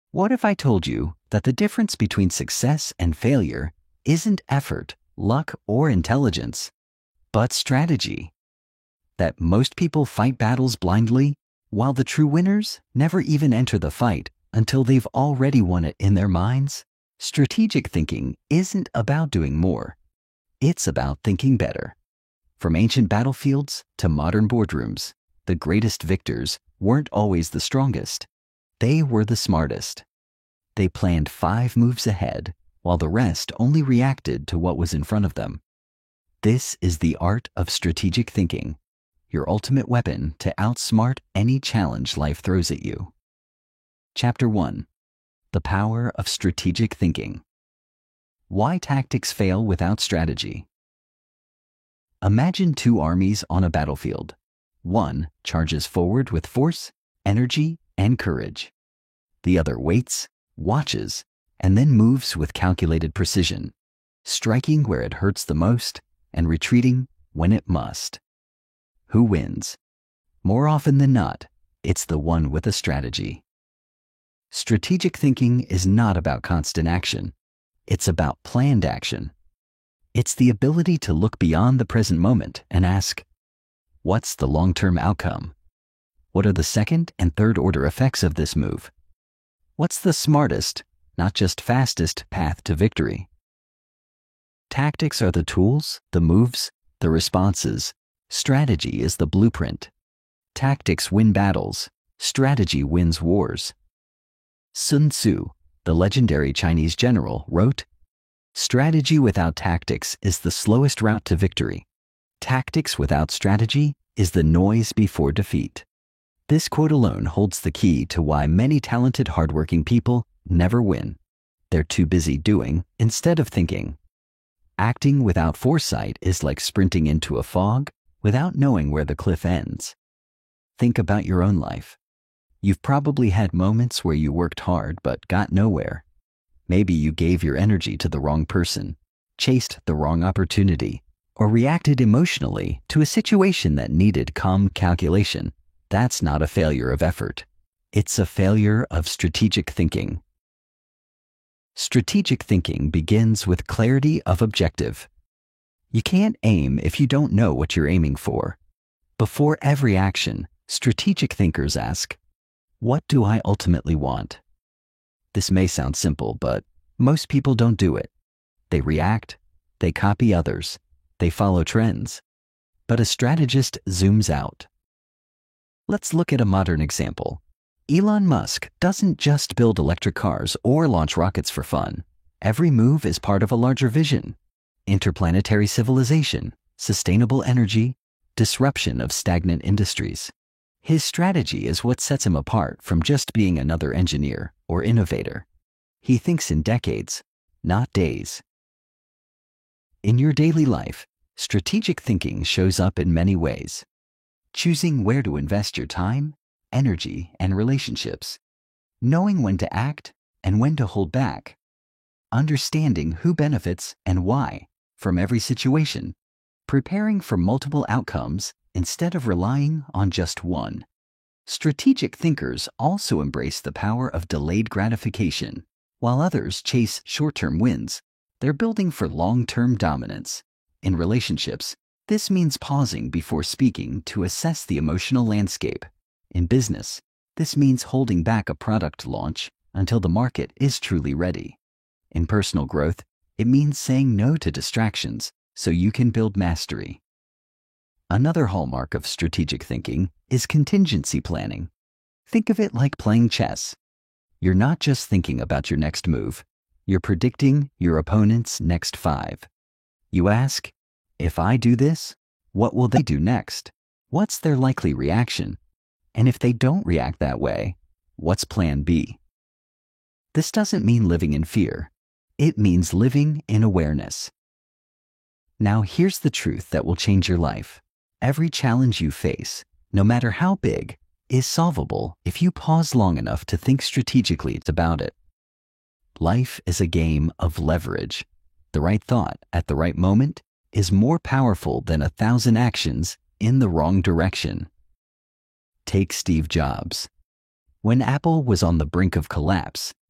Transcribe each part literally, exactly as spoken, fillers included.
What if I told you that the difference between success and failure isn't effort, luck, or intelligence, but strategy? That most people fight battles blindly, while the true winners never even enter the fight until they've already won it in their minds? Strategic thinking isn't about doing more. It's about thinking better. From ancient battlefields to modern boardrooms, the greatest victors weren't always the strongest. They were the smartest. They planned five moves ahead, while the rest only reacted to what was in front of them. This is the art of strategic thinking, your ultimate weapon to outsmart any challenge life throws at you. Chapter one. The Power of Strategic Thinking. Why tactics fail without strategy. Imagine two armies on a battlefield. One charges forward with force, energy, and courage. The other waits, watches, and then moves with calculated precision, striking where it hurts the most and retreating when it must. Who wins? More often than not, it's the one with a strategy. Strategic thinking is not about constant action. It's about planned action. It's the ability to look beyond the present moment and ask, what's the long-term outcome? What are the second and third order effects of this move? What's the smartest, not just fastest, path to victory? Tactics are the tools, the moves, the responses. Strategy is the blueprint. Tactics win battles. Strategy wins wars. Sun Tzu, the legendary Chinese general, wrote, "Strategy without tactics is the slowest route to victory. Tactics without strategy is the noise before defeat." This quote alone holds the key to why many talented, hardworking people never win. They're too busy doing instead of thinking. Acting without foresight is like sprinting into a fog without knowing where the cliff ends. Think about your own life. You've probably had moments where you worked hard but got nowhere. Maybe you gave your energy to the wrong person, chased the wrong opportunity, or reacted emotionally to a situation that needed calm calculation. That's not a failure of effort. It's a failure of strategic thinking. Strategic thinking begins with clarity of objective. You can't aim if you don't know what you're aiming for. Before every action, strategic thinkers ask, what do I ultimately want? This may sound simple, but most people don't do it. They react, they copy others, they follow trends. But a strategist zooms out. Let's look at a modern example. Elon Musk doesn't just build electric cars or launch rockets for fun. Every move is part of a larger vision. Interplanetary civilization, sustainable energy, disruption of stagnant industries. His strategy is what sets him apart from just being another engineer or innovator. He thinks in decades, not days. In your daily life, strategic thinking shows up in many ways. Choosing where to invest your time, energy, and relationships. Knowing when to act and when to hold back. Understanding who benefits and why from every situation. Preparing for multiple outcomes instead of relying on just one. Strategic thinkers also embrace the power of delayed gratification. While others chase short-term wins, they're building for long-term dominance. In relationships, this means pausing before speaking to assess the emotional landscape. In business, this means holding back a product launch until the market is truly ready. In personal growth, it means saying no to distractions so you can build mastery. Another hallmark of strategic thinking is contingency planning. Think of it like playing chess. You're not just thinking about your next move, you're predicting your opponent's next five. You ask, if I do this, what will they do next? What's their likely reaction? And if they don't react that way, what's plan B? This doesn't mean living in fear. It means living in awareness. Now here's the truth that will change your life. Every challenge you face, no matter how big, is solvable if you pause long enough to think strategically about it. Life is a game of leverage. The right thought at the right moment is more powerful than a thousand actions in the wrong direction. Take Steve Jobs. When Apple was on the brink of collapse,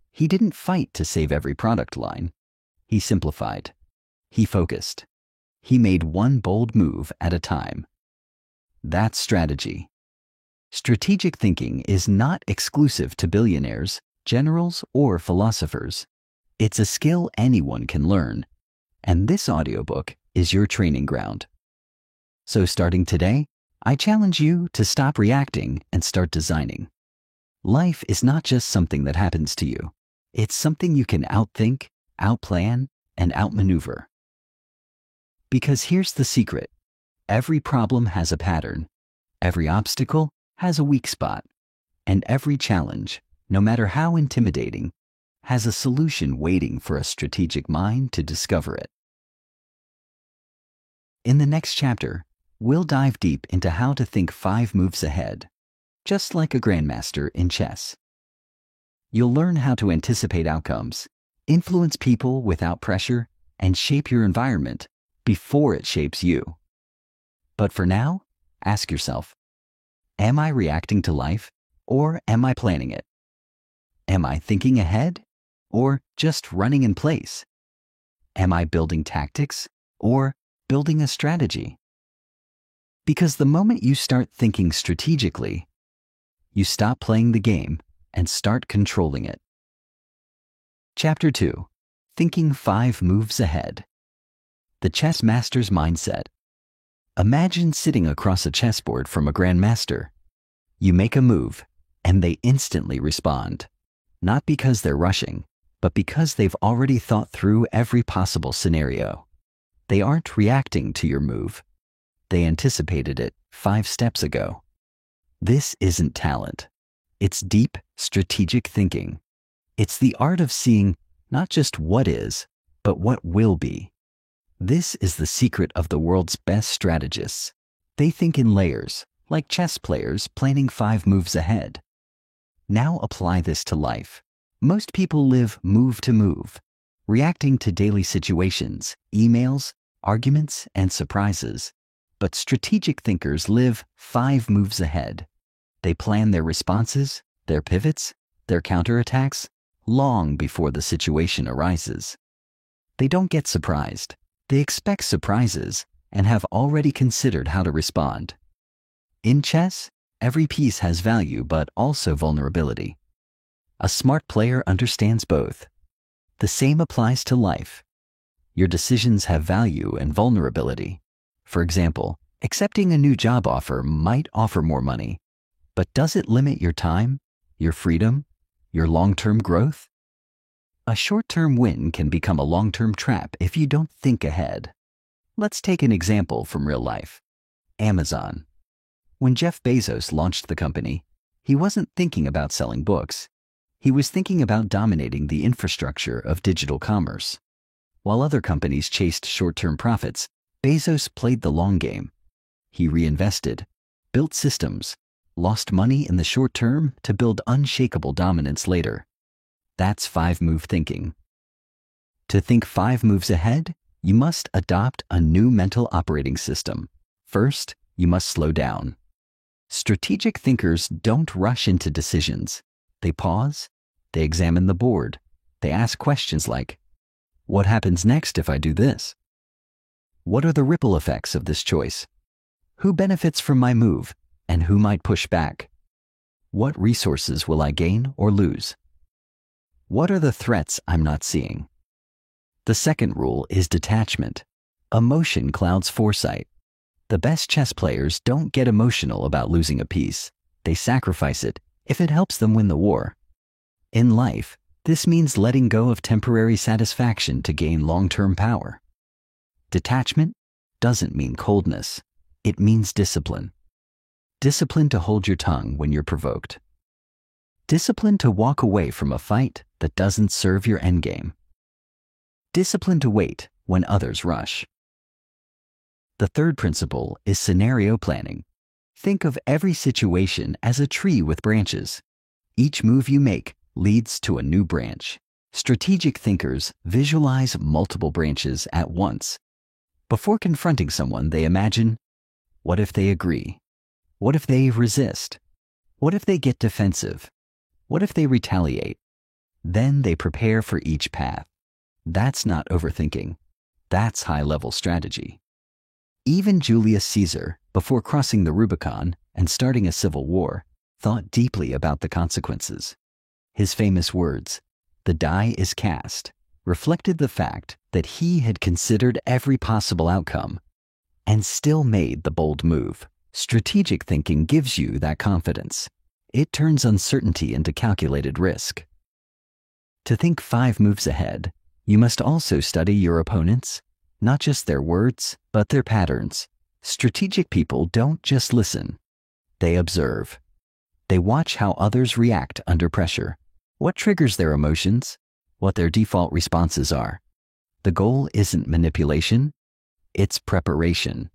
He didn't fight to save every product line. He simplified. He focused. He made one bold move at a time. That's strategy. Strategic thinking is not exclusive to billionaires, generals, or philosophers. It's a skill anyone can learn, and this audiobook is your training ground. So starting today, I challenge you to stop reacting and start designing. Life is not just something that happens to you. It's something you can outthink, outplan, and outmaneuver. Because here's the secret. Every problem has a pattern. Every obstacle has a weak spot. And every challenge, no matter how intimidating, has a solution waiting for a strategic mind to discover it. In the next chapter, we'll dive deep into how to think five moves ahead, just like a grandmaster in chess. You'll learn how to anticipate outcomes, influence people without pressure, and shape your environment before it shapes you. But for now, ask yourself, am I reacting to life, or am I planning it? Am I thinking ahead, or just running in place? Am I building tactics, or building a strategy? Because the moment you start thinking strategically, you stop playing the game and start controlling it. Chapter two. Thinking Five Moves Ahead. The Chess Master's Mindset. Imagine sitting across a chessboard from a grandmaster. You make a move, and they instantly respond. Not because they're rushing, but because they've already thought through every possible scenario. They aren't reacting to your move. They anticipated it five steps ago. This isn't talent. It's deep, strategic thinking. It's the art of seeing not just what is, but what will be. This is the secret of the world's best strategists. They think in layers, like chess players planning five moves ahead. Now apply this to life. Most people live move to move, reacting to daily situations, emails, arguments, and surprises. But strategic thinkers live five moves ahead. They plan their responses, their pivots, their counterattacks, long before the situation arises. They don't get surprised. They expect surprises and have already considered how to respond. In chess, every piece has value but also vulnerability. A smart player understands both. The same applies to life. Your decisions have value and vulnerability. For example, accepting a new job offer might offer more money, but does it limit your time, your freedom, your long-term growth? A short-term win can become a long-term trap if you don't think ahead. Let's take an example from real life. Amazon. When Jeff Bezos launched the company, he wasn't thinking about selling books. He was thinking about dominating the infrastructure of digital commerce. While other companies chased short-term profits, Bezos played the long game. He reinvested, built systems, lost money in the short term to build unshakable dominance later. That's five-move thinking. To think five moves ahead, you must adopt a new mental operating system. First, you must slow down. Strategic thinkers don't rush into decisions. They pause, they examine the board, they ask questions like, what happens next if I do this? What are the ripple effects of this choice? Who benefits from my move, and who might push back? What resources will I gain or lose? What are the threats I'm not seeing? The second rule is detachment. Emotion clouds foresight. The best chess players don't get emotional about losing a piece. They sacrifice it if it helps them win the war. In life, this means letting go of temporary satisfaction to gain long-term power. Detachment doesn't mean coldness. It means discipline. Discipline to hold your tongue when you're provoked. Discipline to walk away from a fight that doesn't serve your endgame. Discipline to wait when others rush. The third principle is scenario planning. Think of every situation as a tree with branches. Each move you make leads to a new branch. Strategic thinkers visualize multiple branches at once. Before confronting someone, they imagine, what if they agree? What if they resist? What if they get defensive? What if they retaliate? Then they prepare for each path. That's not overthinking. That's high-level strategy. Even Julius Caesar, before crossing the Rubicon and starting a civil war, thought deeply about the consequences. His famous words, "The die is cast," reflected the fact that he had considered every possible outcome and still made the bold move. Strategic thinking gives you that confidence. It turns uncertainty into calculated risk. To think five moves ahead, you must also study your opponents, not just their words, but their patterns. Strategic people don't just listen. They observe. They watch how others react under pressure, what triggers their emotions, what their default responses are. The goal isn't manipulation, it's preparation.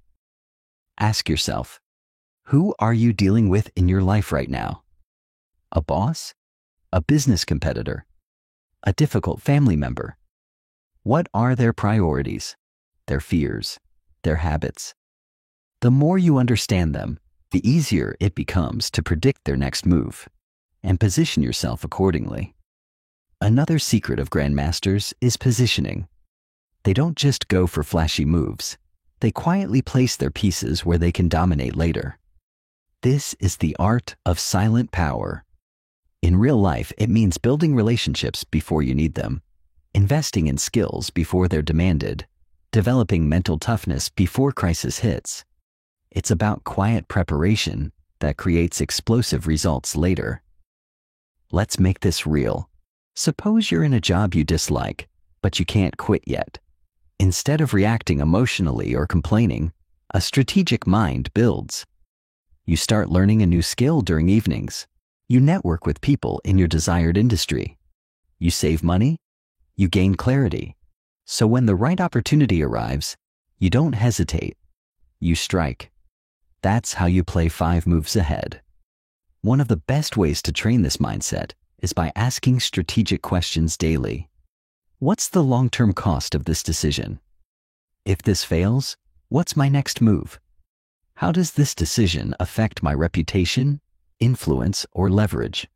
Ask yourself, who are you dealing with in your life right now? A boss? A business competitor? A difficult family member? What are their priorities, their fears, their habits? The more you understand them, the easier it becomes to predict their next move and position yourself accordingly. Another secret of grandmasters is positioning. They don't just go for flashy moves. They quietly place their pieces where they can dominate later. This is the art of silent power. In real life, it means building relationships before you need them, investing in skills before they're demanded, developing mental toughness before crisis hits. It's about quiet preparation that creates explosive results later. Let's make this real. Suppose you're in a job you dislike, but you can't quit yet. Instead of reacting emotionally or complaining, a strategic mind builds. You start learning a new skill during evenings. You network with people in your desired industry. You save money. You gain clarity. So when the right opportunity arrives, you don't hesitate. You strike. That's how you play five moves ahead. One of the best ways to train this mindset is by asking strategic questions daily. What's the long-term cost of this decision? If this fails, what's my next move? How does this decision affect my reputation, influence, or leverage?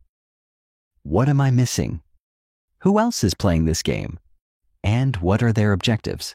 What am I missing? Who else is playing this game? And what are their objectives?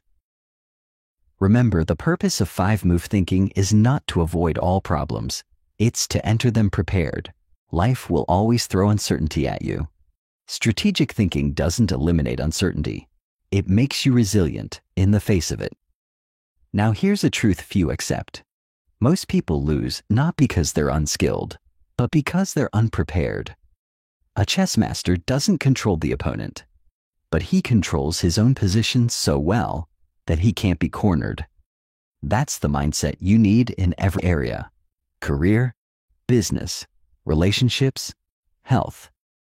Remember, the purpose of five-move thinking is not to avoid all problems. It's to enter them prepared. Life will always throw uncertainty at you. Strategic thinking doesn't eliminate uncertainty. It makes you resilient in the face of it. Now here's a truth few accept. Most people lose not because they're unskilled, but because they're unprepared. A chess master doesn't control the opponent, but he controls his own position so well that he can't be cornered. That's the mindset you need in every area: career, business, relationships, health.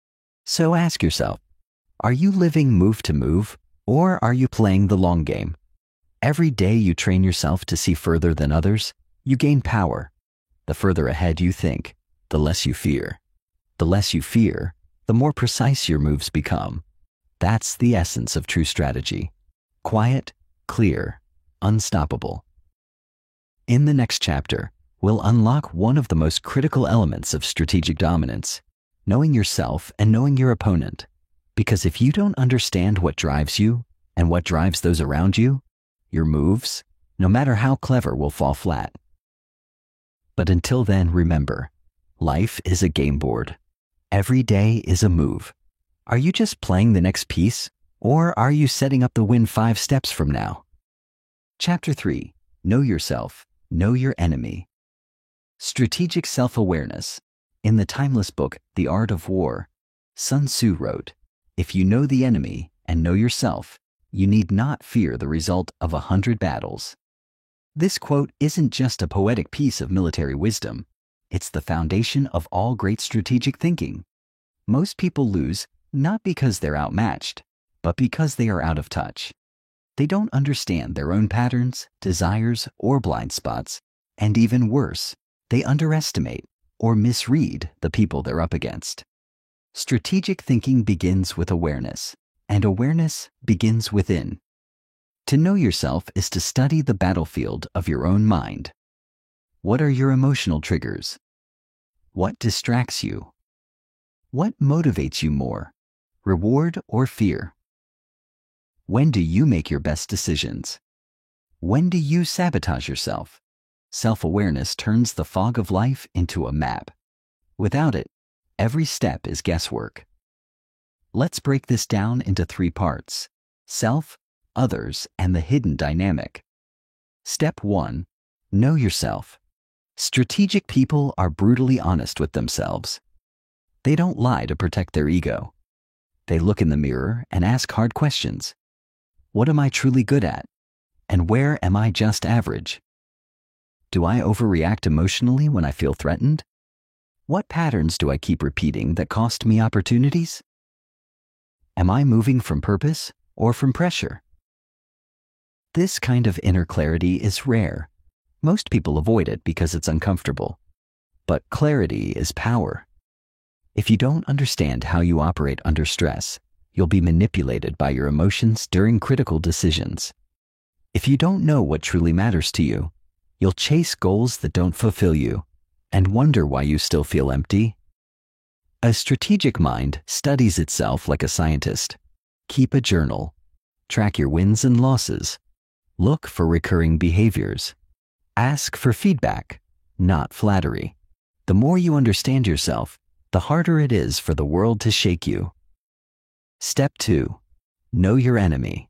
So ask yourself, are you living move to move, or are you playing the long game? Every day you train yourself to see further than others, you gain power. The further ahead you think, the less you fear. The less you fear, the more precise your moves become. That's the essence of true strategy. Quiet, clear, unstoppable. In the next chapter, we'll unlock one of the most critical elements of strategic dominance: knowing yourself and knowing your opponent. Because if you don't understand what drives you and what drives those around you, your moves, no matter how clever, will fall flat. But until then, remember, life is a game board. Every day is a move. Are you just playing the next piece, or are you setting up the win five steps from now? Chapter three. Know yourself. Know your enemy. Strategic self-awareness. In the timeless book, The Art of War, Sun Tzu wrote, "If you know the enemy and know yourself, you need not fear the result of a hundred battles." This quote isn't just a poetic piece of military wisdom. It's the foundation of all great strategic thinking. Most people lose not because they're outmatched, but because they are out of touch. They don't understand their own patterns, desires, or blind spots, and even worse, they underestimate or misread the people they're up against. Strategic thinking begins with awareness, and awareness begins within. To know yourself is to study the battlefield of your own mind. What are your emotional triggers? What distracts you? What motivates you more? reward or fear? When do you make your best decisions? When do you sabotage yourself? Self-awareness turns the fog of life into a map. Without it, every step is guesswork. Let's break this down into three parts: self, others, and the hidden dynamic. Step one, know yourself. Strategic people are brutally honest with themselves. They don't lie to protect their ego. They look in the mirror and ask hard questions. What am I truly good at? And where am I just average? Do I overreact emotionally when I feel threatened? What patterns do I keep repeating that cost me opportunities? Am I moving from purpose or from pressure? This kind of inner clarity is rare. Most people avoid it because it's uncomfortable. But clarity is power. If you don't understand how you operate under stress, you'll be manipulated by your emotions during critical decisions. If you don't know what truly matters to you, you'll chase goals that don't fulfill you and wonder why you still feel empty. A strategic mind studies itself like a scientist. Keep a journal. Track your wins and losses. Look for recurring behaviors. Ask for feedback, not flattery. The more you understand yourself, the harder it is for the world to shake you. Step two, know your enemy.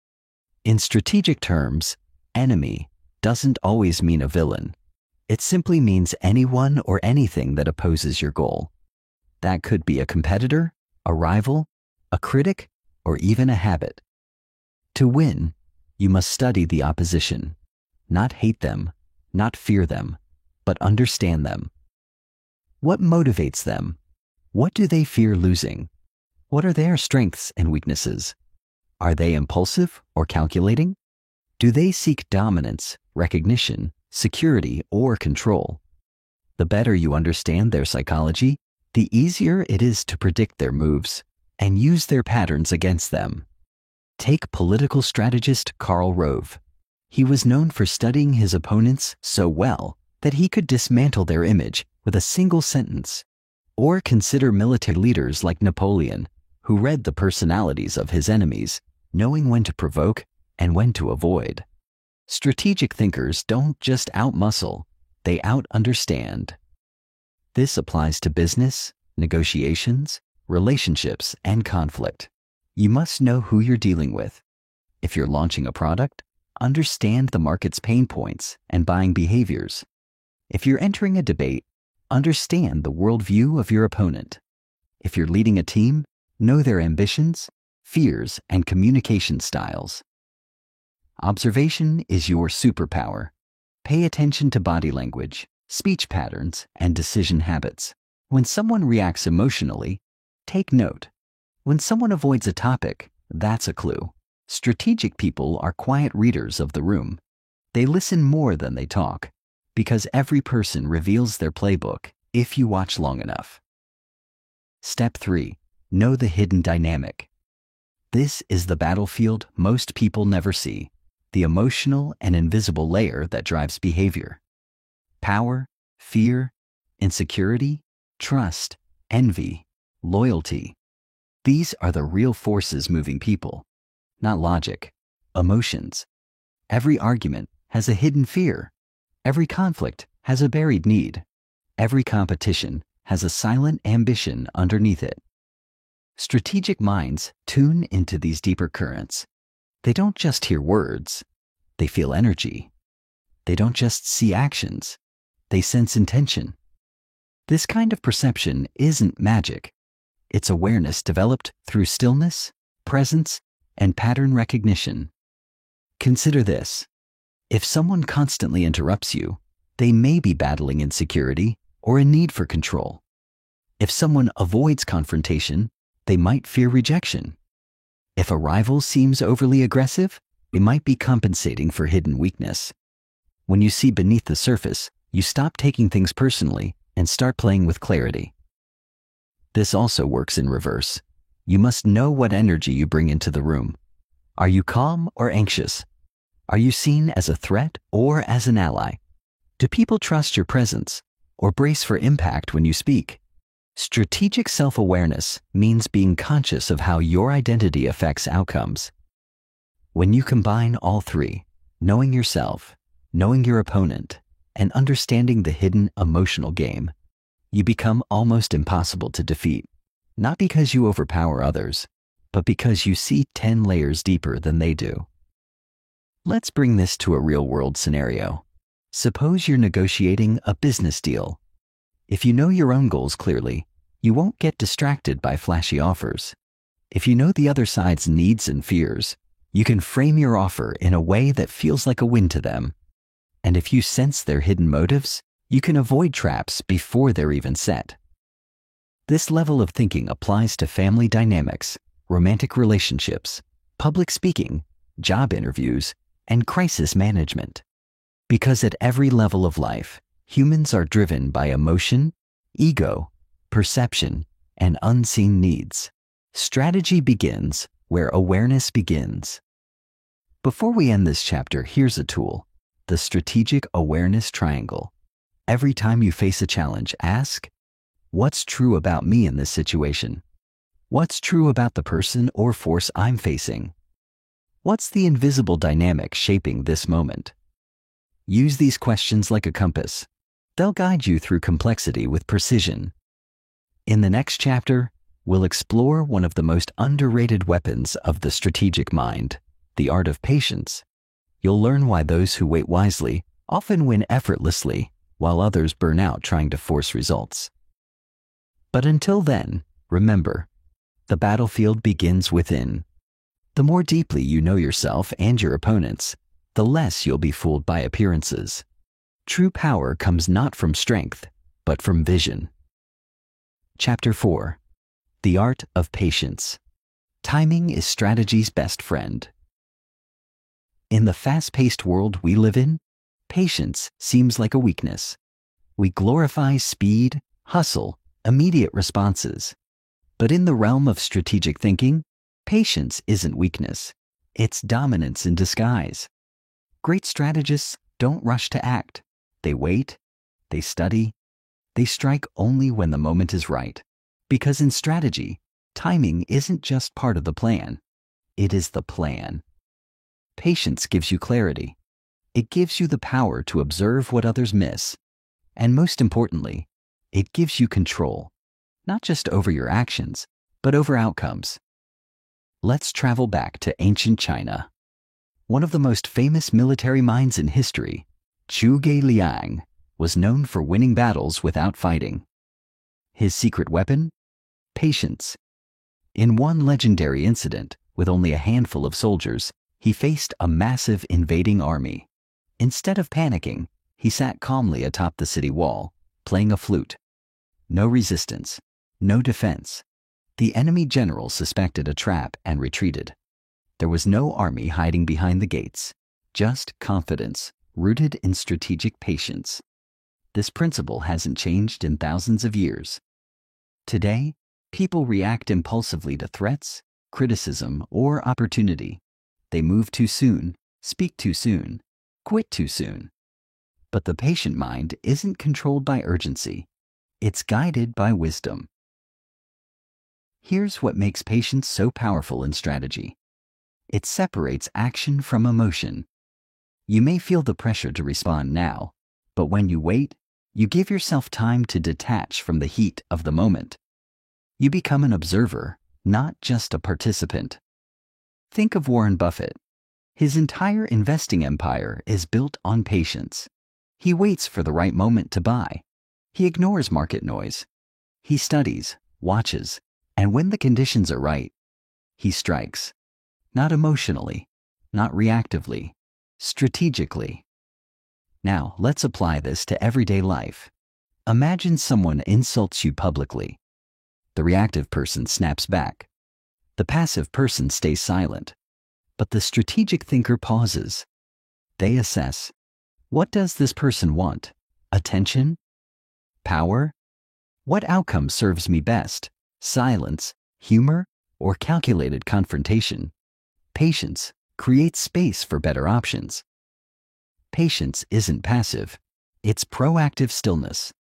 In strategic terms, enemy doesn't always mean a villain. It simply means anyone or anything that opposes your goal. That could be a competitor, a rival, a critic, or even a habit. To win, you must study the opposition, not hate them, not fear them, but understand them. What motivates them? What do they fear losing? What are their strengths and weaknesses? Are they impulsive or calculating? Do they seek dominance, recognition, security, or control? The better you understand their psychology, the easier it is to predict their moves and use their patterns against them. Take political strategist Karl Rove. He was known for studying his opponents so well that he could dismantle their image with a single sentence. Or consider military leaders like Napoleon, who read the personalities of his enemies, knowing when to provoke and when to avoid. Strategic thinkers don't just out-muscle, they out-understand. This applies to business, negotiations, relationships, and conflict. You must know who you're dealing with. If you're launching a product, understand the market's pain points and buying behaviors. If you're entering a debate, understand the worldview of your opponent. If you're leading a team, know their ambitions, fears, and communication styles. Observation is your superpower. Pay attention to body language, speech patterns, and decision habits. When someone reacts emotionally, take note. When someone avoids a topic, that's a clue. Strategic people are quiet readers of the room. They listen more than they talk, because every person reveals their playbook if you watch long enough. Step three, know the hidden dynamic. This is the battlefield most people never see, the emotional and invisible layer that drives behavior. Power, fear, insecurity, trust, envy, loyalty. These are the real forces moving people, not logic, emotions. Every argument has a hidden fear. Every conflict has a buried need. Every competition has a silent ambition underneath it. Strategic minds tune into these deeper currents. They don't just hear words, they feel energy. They don't just see actions, they sense intention. This kind of perception isn't magic. It's awareness developed through stillness, presence, and pattern recognition. Consider this. If someone constantly interrupts you, they may be battling insecurity or a need for control. If someone avoids confrontation, they might fear rejection. If a rival seems overly aggressive, they might be compensating for hidden weakness. When you see beneath the surface, you stop taking things personally and start playing with clarity. This also works in reverse. You must know what energy you bring into the room. Are you calm or anxious? Are you seen as a threat or as an ally? Do people trust your presence or brace for impact when you speak? Strategic self-awareness means being conscious of how your identity affects outcomes. When you combine all three, knowing yourself, knowing your opponent, and understanding the hidden emotional game, you become almost impossible to defeat, not because you overpower others, but because you see ten layers deeper than they do. Let's bring this to a real-world scenario. Suppose you're negotiating a business deal. If you know your own goals clearly, you won't get distracted by flashy offers. If you know the other side's needs and fears, you can frame your offer in a way that feels like a win to them. And if you sense their hidden motives, you can avoid traps before they're even set. This level of thinking applies to family dynamics, romantic relationships, public speaking, job interviews, and crisis management. Because at every level of life, humans are driven by emotion, ego, perception, and unseen needs. Strategy begins where awareness begins. Before we end this chapter, here's a tool: the Strategic Awareness Triangle. Every time you face a challenge, ask, what's true about me in this situation? What's true about the person or force I'm facing? What's the invisible dynamic shaping this moment? Use these questions like a compass. They'll guide you through complexity with precision. In the next chapter, we'll explore one of the most underrated weapons of the strategic mind, the art of patience. You'll learn why those who wait wisely often win effortlessly, while others burn out trying to force results. But until then, remember, the battlefield begins within. The more deeply you know yourself and your opponents, the less you'll be fooled by appearances. True power comes not from strength, but from vision. Chapter four. The Art of Patience. Timing is strategy's best friend. In the fast-paced world we live in, patience seems like a weakness. We glorify speed, hustle, immediate responses. But in the realm of strategic thinking, patience isn't weakness. It's dominance in disguise. Great strategists don't rush to act. They wait, they study, they strike only when the moment is right. Because in strategy, timing isn't just part of the plan. It is the plan. Patience gives you clarity. It gives you the power to observe what others miss. And most importantly, it gives you control, not just over your actions, but over outcomes. Let's travel back to ancient China. One of the most famous military minds in history, Zhuge Liang, was known for winning battles without fighting. His secret weapon? Patience. In one legendary incident, with only a handful of soldiers, he faced a massive invading army. Instead of panicking, he sat calmly atop the city wall, playing a flute. No resistance, no defense. The enemy general suspected a trap and retreated. There was no army hiding behind the gates, just confidence, rooted in strategic patience. This principle hasn't changed in thousands of years. Today, people react impulsively to threats, criticism, or opportunity. They move too soon, speak too soon, quit too soon. But the patient mind isn't controlled by urgency. It's guided by wisdom. Here's what makes patience so powerful in strategy. It separates action from emotion. You may feel the pressure to respond now, but when you wait, you give yourself time to detach from the heat of the moment. You become an observer, not just a participant. Think of Warren Buffett. His entire investing empire is built on patience. He waits for the right moment to buy. He ignores market noise. He studies, watches, and when the conditions are right, he strikes. Not emotionally, not reactively, strategically. Now, let's apply this to everyday life. Imagine someone insults you publicly. The reactive person snaps back. The passive person stays silent. But the strategic thinker pauses. They assess. What does this person want? Attention? Power? What outcome serves me best? Silence, humor, or calculated confrontation? Patience creates space for better options. Patience isn't passive. It's proactive stillness.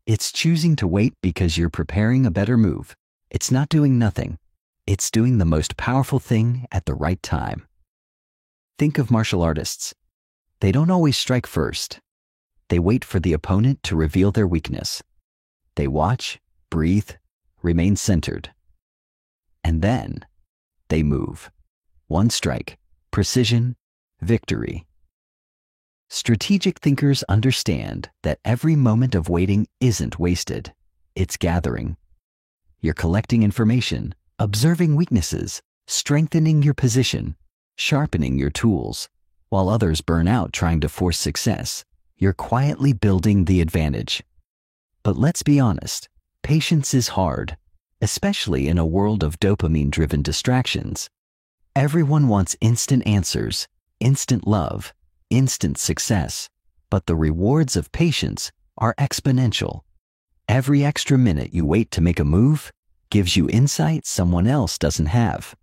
It's choosing to wait because you're preparing a better move. It's not doing nothing. It's doing the most powerful thing at the right time. Think of martial artists. They don't always strike first. They wait for the opponent to reveal their weakness. They watch, breathe, remain centered. And then they move. One strike, precision, victory. Strategic thinkers understand that every moment of waiting isn't wasted. It's gathering. You're collecting information, observing weaknesses, strengthening your position, sharpening your tools. While others burn out trying to force success, you're quietly building the advantage. But let's be honest, patience is hard, especially in a world of dopamine-driven distractions. Everyone wants instant answers, instant love, instant success, but the rewards of patience are exponential. Every extra minute you wait to make a move gives you insight someone else doesn't have.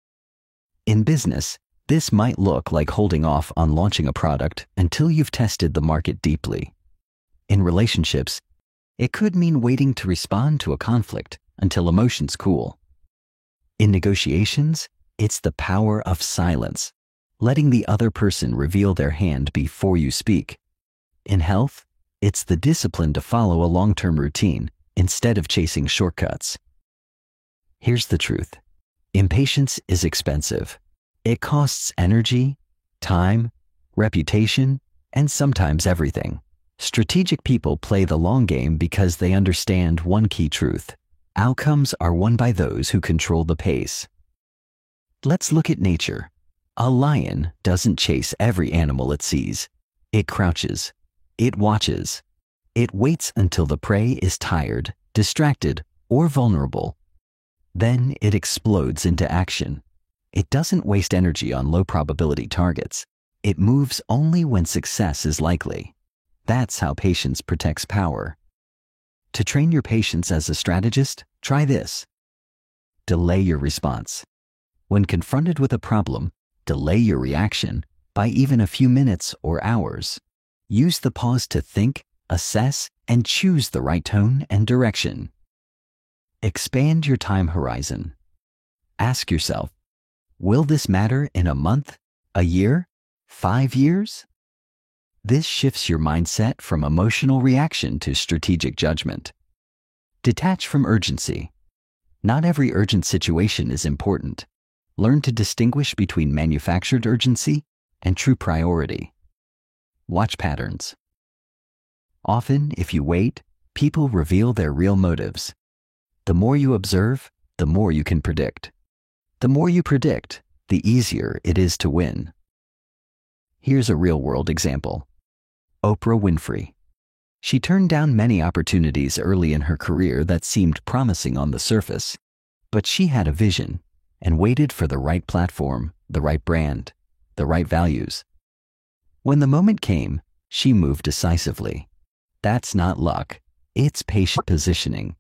In business, this might look like holding off on launching a product until you've tested the market deeply. In relationships, it could mean waiting to respond to a conflict until emotions cool. In negotiations, it's the power of silence, letting the other person reveal their hand before you speak. In health, it's the discipline to follow a long-term routine instead of chasing shortcuts. Here's the truth. Impatience is expensive. It costs energy, time, reputation, and sometimes everything. Strategic people play the long game because they understand one key truth. Outcomes are won by those who control the pace. Let's look at nature. A lion doesn't chase every animal it sees. It crouches. It watches. It waits until the prey is tired, distracted, or vulnerable. Then it explodes into action. It doesn't waste energy on low-probability targets. It moves only when success is likely. That's how patience protects power. To train your patience as a strategist, try this. Delay your response. When confronted with a problem, delay your reaction by even a few minutes or hours. Use the pause to think, assess, and choose the right tone and direction. Expand your time horizon. Ask yourself, will this matter in a month, a year, five years? This shifts your mindset from emotional reaction to strategic judgment. Detach from urgency. Not every urgent situation is important. Learn to distinguish between manufactured urgency and true priority. Watch patterns. Often, if you wait, people reveal their real motives. The more you observe, the more you can predict. The more you predict, the easier it is to win. Here's a real-world example. Oprah Winfrey. She turned down many opportunities early in her career that seemed promising on the surface, but she had a vision and waited for the right platform, the right brand, the right values. When the moment came, she moved decisively. That's not luck, it's patient positioning.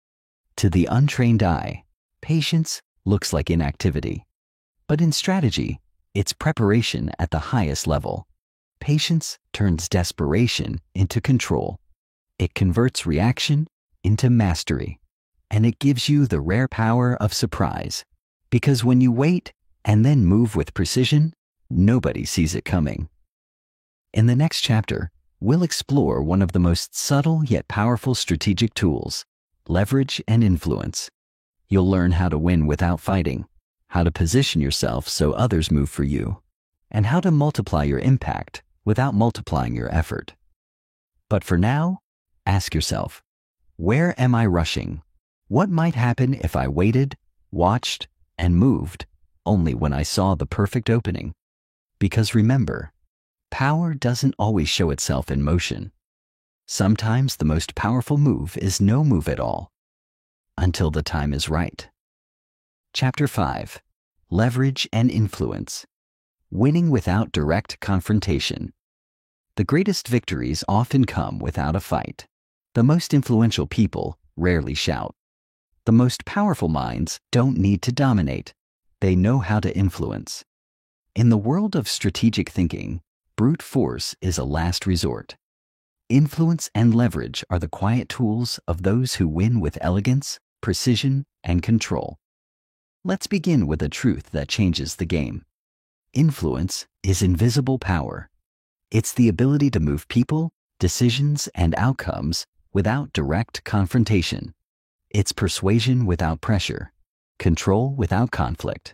To the untrained eye, patience looks like inactivity. But in strategy, it's preparation at the highest level. Patience turns desperation into control. It converts reaction into mastery. And it gives you the rare power of surprise. Because when you wait and then move with precision, nobody sees it coming. In the next chapter, we'll explore one of the most subtle yet powerful strategic tools, leverage and influence. You'll learn how to win without fighting, how to position yourself so others move for you, and how to multiply your impact without multiplying your effort. But for now, ask yourself, where am I rushing? What might happen if I waited, watched, and moved only when I saw the perfect opening? Because remember, power doesn't always show itself in motion. Sometimes the most powerful move is no move at all, until the time is right. Chapter five. Leverage and Influence. Winning without direct confrontation. The greatest victories often come without a fight. The most influential people rarely shout. The most powerful minds don't need to dominate. They know how to influence. In the world of strategic thinking, brute force is a last resort. Influence and leverage are the quiet tools of those who win with elegance, precision, and control. Let's begin with a truth that changes the game. Influence is invisible power. It's the ability to move people, decisions, and outcomes without direct confrontation. It's persuasion without pressure, control without conflict.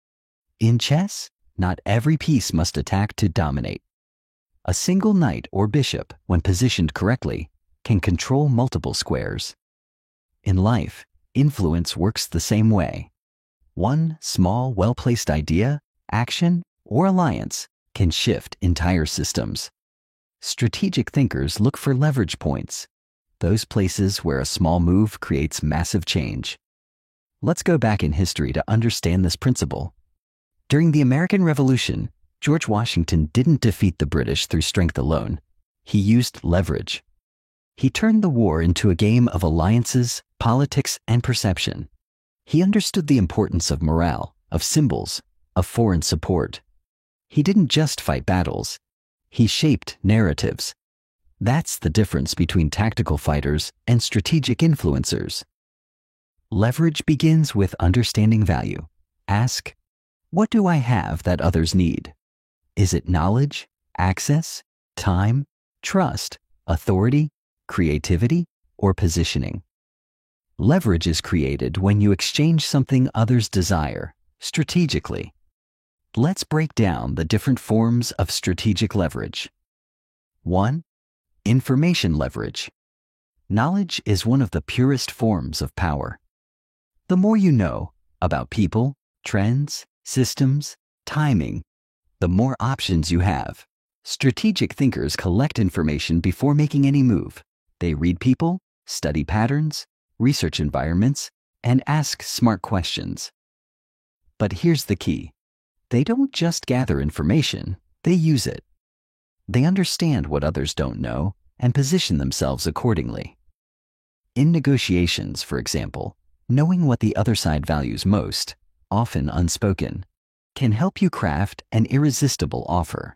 In chess, not every piece must attack to dominate. A single knight or bishop, when positioned correctly, can control multiple squares. In life, influence works the same way. One small, well-placed idea, action, or alliance can shift entire systems. Strategic thinkers look for leverage points, those places where a small move creates massive change. Let's go back in history to understand this principle. During the American Revolution, George Washington didn't defeat the British through strength alone. He used leverage. He turned the war into a game of alliances, politics, and perception. He understood the importance of morale, of symbols, of foreign support. He didn't just fight battles. He shaped narratives. That's the difference between tactical fighters and strategic influencers. Leverage begins with understanding value. Ask, what do I have that others need? Is it knowledge, access, time, trust, authority, creativity, or positioning? Leverage is created when you exchange something others desire, strategically. Let's break down the different forms of strategic leverage. One, information leverage. Knowledge is one of the purest forms of power. The more you know about people, trends, systems, timing, the more options you have. Strategic thinkers collect information before making any move. They read people, study patterns, research environments, and ask smart questions. But here's the key. They don't just gather information, they use it. They understand what others don't know and position themselves accordingly. In negotiations, for example, knowing what the other side values most, often unspoken, can help you craft an irresistible offer.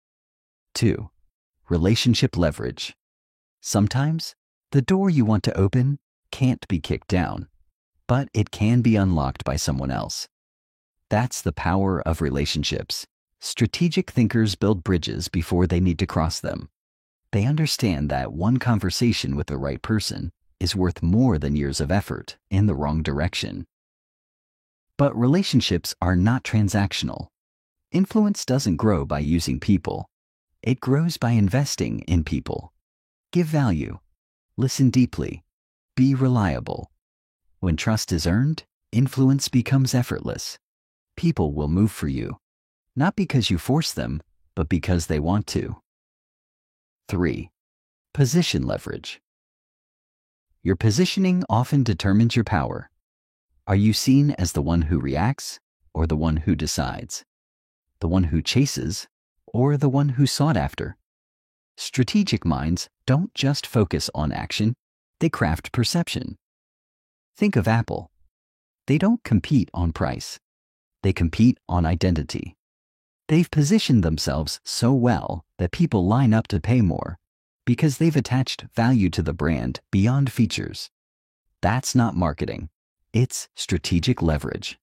Two, relationship leverage. Sometimes, the door you want to open can't be kicked down, but it can be unlocked by someone else. That's the power of relationships. Strategic thinkers build bridges before they need to cross them. They understand that one conversation with the right person is worth more than years of effort in the wrong direction. But relationships are not transactional. Influence doesn't grow by using people. It grows by investing in people. Give value. Listen deeply. Be reliable. When trust is earned, influence becomes effortless. People will move for you, not because you force them, but because they want to. Three, position leverage. Your positioning often determines your power. Are you seen as the one who reacts or the one who decides? The one who chases or the one who's sought after? Strategic minds don't just focus on action, they craft perception. Think of Apple. They don't compete on price. They compete on identity. They've positioned themselves so well that people line up to pay more because they've attached value to the brand beyond features. That's not marketing. It's strategic leverage.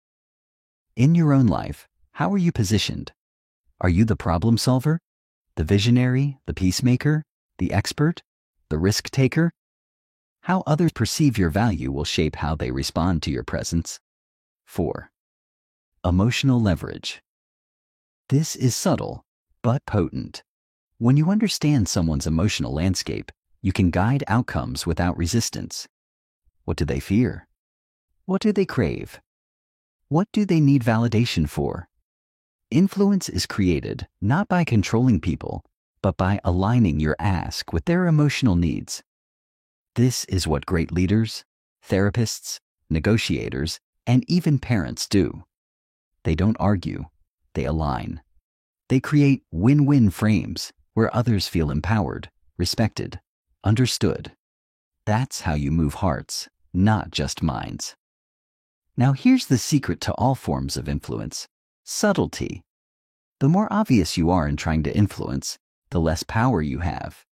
In your own life, how are you positioned? Are you the problem solver, the visionary, the peacemaker, the expert, the risk taker? How others perceive your value will shape how they respond to your presence. Four, emotional leverage. This is subtle, but potent. When you understand someone's emotional landscape, you can guide outcomes without resistance. What do they fear? What do they crave? What do they need validation for? Influence is created not by controlling people, but by aligning your ask with their emotional needs. This is what great leaders, therapists, negotiators, and even parents do. They don't argue, they align. They create win-win frames where others feel empowered, respected, understood. That's how you move hearts, not just minds. Now here's the secret to all forms of influence: subtlety. The more obvious you are in trying to influence, the less power you have.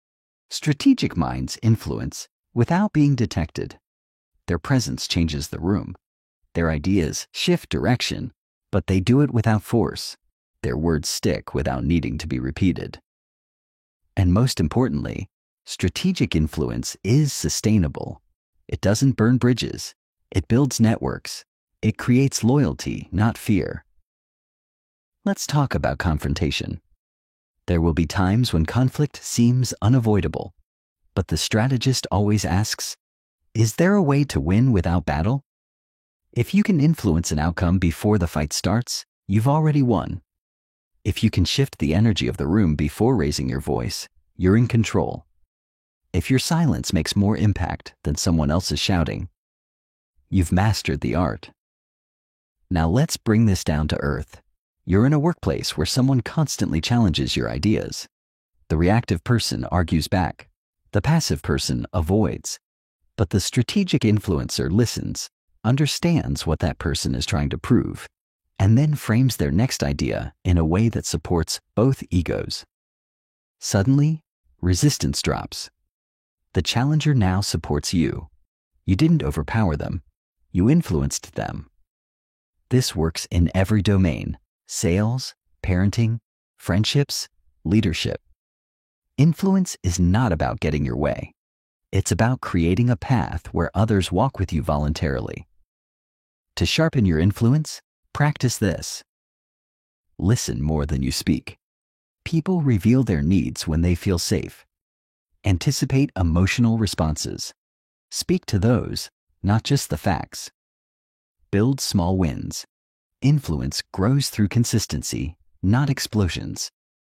Strategic minds influence without being detected. Their presence changes the room. Their ideas shift direction, but they do it without force. Their words stick without needing to be repeated. And most importantly, strategic influence is sustainable. It doesn't burn bridges. It builds networks. It creates loyalty, not fear. Let's talk about confrontation. There will be times when conflict seems unavoidable, but the strategist always asks, is there a way to win without battle? If you can influence an outcome before the fight starts, you've already won. If you can shift the energy of the room before raising your voice, you're in control. If your silence makes more impact than someone else's shouting, you've mastered the art. Now let's bring this down to earth. You're in a workplace where someone constantly challenges your ideas. The reactive person argues back. The passive person avoids. But the strategic influencer listens, understands what that person is trying to prove, and then frames their next idea in a way that supports both egos. Suddenly, resistance drops. The challenger now supports you. You didn't overpower them. You influenced them. This works in every domain: sales, parenting, friendships, leadership. Influence is not about getting your way. It's about creating a path where others walk with you voluntarily. To sharpen your influence, practice this. Listen more than you speak. People reveal their needs when they feel safe. Anticipate emotional responses. Speak to those, not just the facts. Build small wins. Influence grows through consistency, not explosions.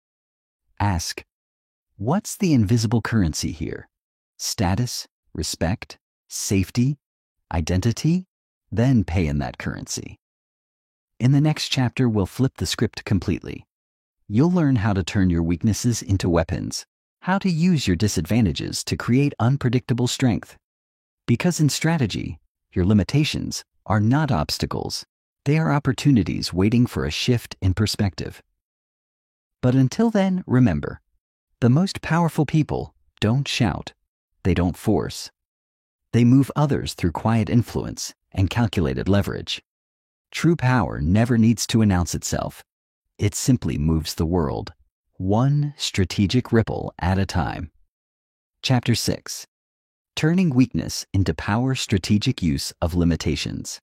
Ask, what's the invisible currency here? Status, respect, safety, identity? Then pay in that currency. In the next chapter, we'll flip the script completely. You'll learn how to turn your weaknesses into weapons, how to use your disadvantages to create unpredictable strength. Because in strategy, your limitations are not obstacles. They are opportunities waiting for a shift in perspective. But until then, remember, the most powerful people don't shout. They don't force. They move others through quiet influence and calculated leverage. True power never needs to announce itself. It simply moves the world, one strategic ripple at a time. Chapter six. Turning weakness into power: strategic use of limitations.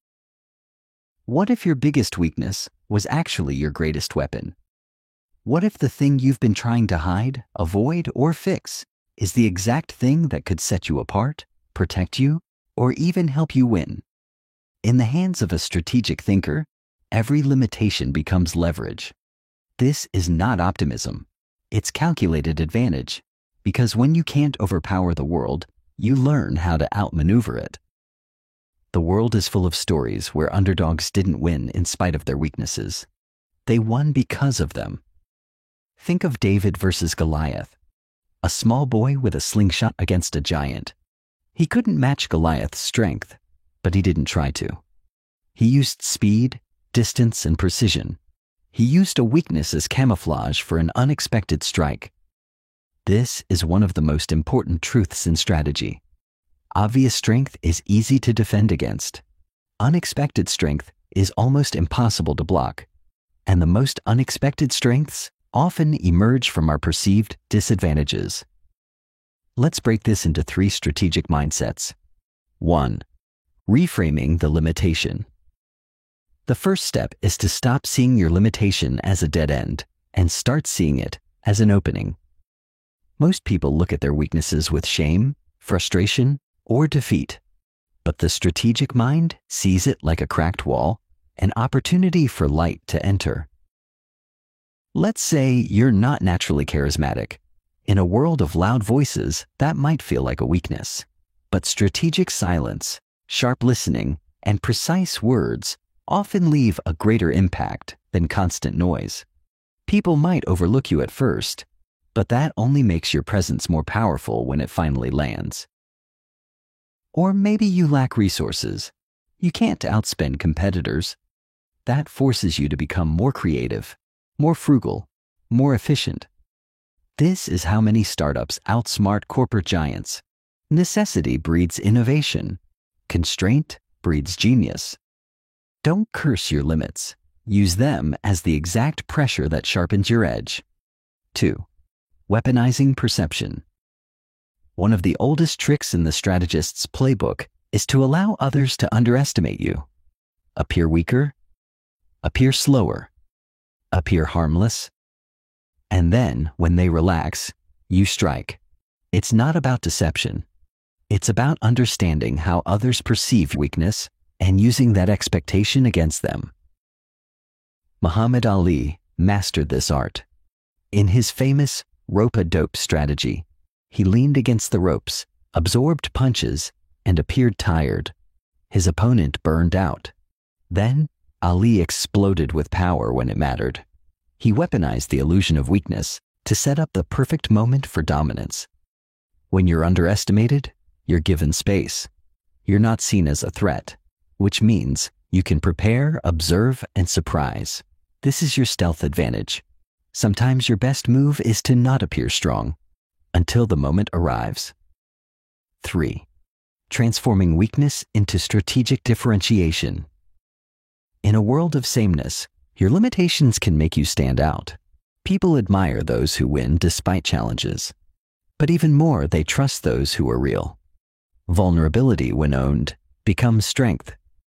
What if your biggest weakness was actually your greatest weapon? What if the thing you've been trying to hide, avoid, or fix is the exact thing that could set you apart, protect you, or even help you win? In the hands of a strategic thinker, every limitation becomes leverage. This is not optimism. It's calculated advantage, because when you can't overpower the world, you learn how to outmaneuver it. The world is full of stories where underdogs didn't win in spite of their weaknesses. They won because of them. Think of David versus Goliath, a small boy with a slingshot against a giant. He couldn't match Goliath's strength, but he didn't try to. He used speed, distance, and precision. He used a weakness as camouflage for an unexpected strike. This is one of the most important truths in strategy. Obvious strength is easy to defend against. Unexpected strength is almost impossible to block. And the most unexpected strengths often emerge from our perceived disadvantages. Let's break this into three strategic mindsets. One, reframing the limitation. The first step is to stop seeing your limitation as a dead end and start seeing it as an opening. Most people look at their weaknesses with shame, frustration, or defeat, but the strategic mind sees it like a cracked wall, an opportunity for light to enter. Let's say you're not naturally charismatic. In a world of loud voices, that might feel like a weakness. But strategic silence, sharp listening, and precise words often leave a greater impact than constant noise. People might overlook you at first, but that only makes your presence more powerful when it finally lands. Or maybe you lack resources. You can't outspend competitors. That forces you to become more creative, more frugal, more efficient. This is how many startups outsmart corporate giants. Necessity breeds innovation. Constraint breeds genius. Don't curse your limits. Use them as the exact pressure that sharpens your edge. two. Weaponizing perception. One of the oldest tricks in the strategist's playbook is to allow others to underestimate you. Appear weaker, appear slower, appear harmless, and then, when they relax, you strike. It's not about deception. It's about understanding how others perceive weakness and using that expectation against them. Muhammad Ali mastered this art. In his famous rope-a-dope strategy, he leaned against the ropes, absorbed punches, and appeared tired. His opponent burned out. Then, Ali exploded with power when it mattered. He weaponized the illusion of weakness to set up the perfect moment for dominance. When you're underestimated, you're given space. You're not seen as a threat, which means you can prepare, observe, and surprise. This is your stealth advantage. Sometimes your best move is to not appear strong until the moment arrives. three. Transforming weakness into strategic differentiation. In a world of sameness, your limitations can make you stand out. People admire those who win despite challenges. But even more, they trust those who are real. Vulnerability, when owned, becomes strength.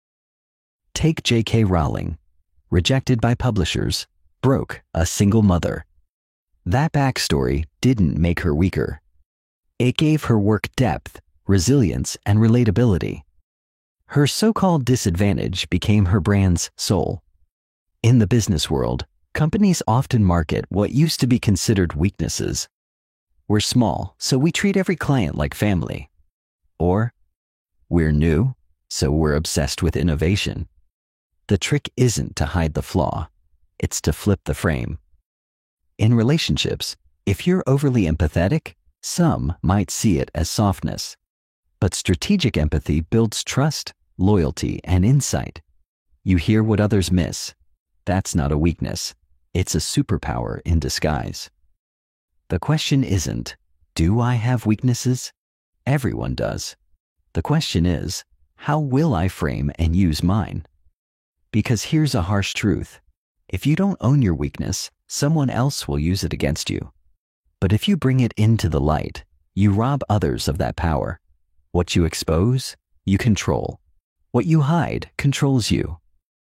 Take J K Rowling, rejected by publishers, broke, a single mother. That backstory didn't make her weaker. It gave her work depth, resilience, and relatability. Her so-called disadvantage became her brand's soul. In the business world, companies often market what used to be considered weaknesses. We're small, so we treat every client like family. Or, we're new, so we're obsessed with innovation. The trick isn't to hide the flaw, it's to flip the frame. In relationships, if you're overly empathetic, some might see it as softness. But strategic empathy builds trust, loyalty, and insight. You hear what others miss. That's not a weakness. It's a superpower in disguise. The question isn't, do I have weaknesses? Everyone does. The question is, how will I frame and use mine? Because here's a harsh truth. If you don't own your weakness, someone else will use it against you. But if you bring it into the light, you rob others of that power. What you expose, you control. What you hide controls you.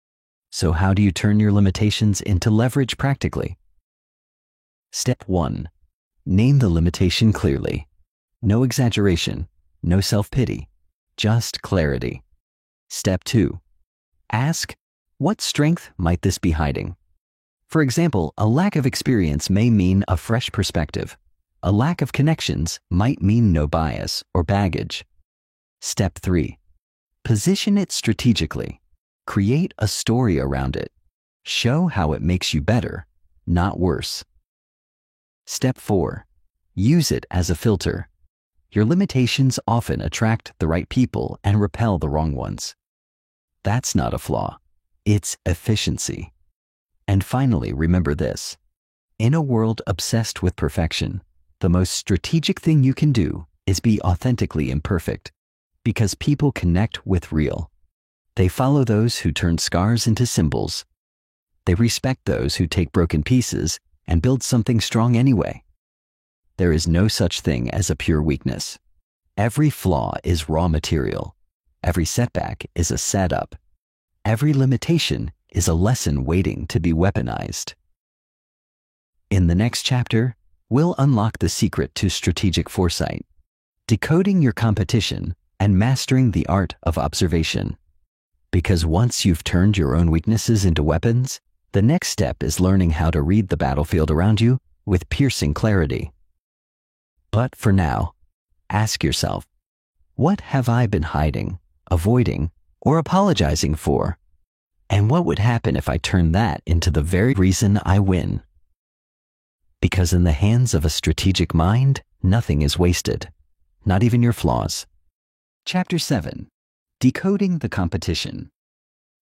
So how do you turn your limitations into leverage practically? Step one. Name the limitation clearly. No exaggeration, no self-pity, just clarity. Step two. Ask, what strength might this be hiding? For example, a lack of experience may mean a fresh perspective. A lack of connections might mean no bias or baggage. Step three. Position it strategically. Create a story around it. Show how it makes you better, not worse. Step four. Use it as a filter. Your limitations often attract the right people and repel the wrong ones. That's not a flaw. It's efficiency. And finally, remember this. In a world obsessed with perfection, the most strategic thing you can do is be authentically imperfect, because people connect with real. They follow those who turn scars into symbols. They respect those who take broken pieces and build something strong anyway. There is no such thing as a pure weakness. Every flaw is raw material. Every setback is a setup. Every limitation is a lesson waiting to be weaponized. In the next chapter, we'll unlock the secret to strategic foresight, decoding your competition and mastering the art of observation. Because once you've turned your own weaknesses into weapons, the next step is learning how to read the battlefield around you with piercing clarity. But for now, ask yourself, what have I been hiding, avoiding, or apologizing for? And what would happen if I turned that into the very reason I win? Because in the hands of a strategic mind, nothing is wasted, not even your flaws. Chapter seven. Decoding the competition.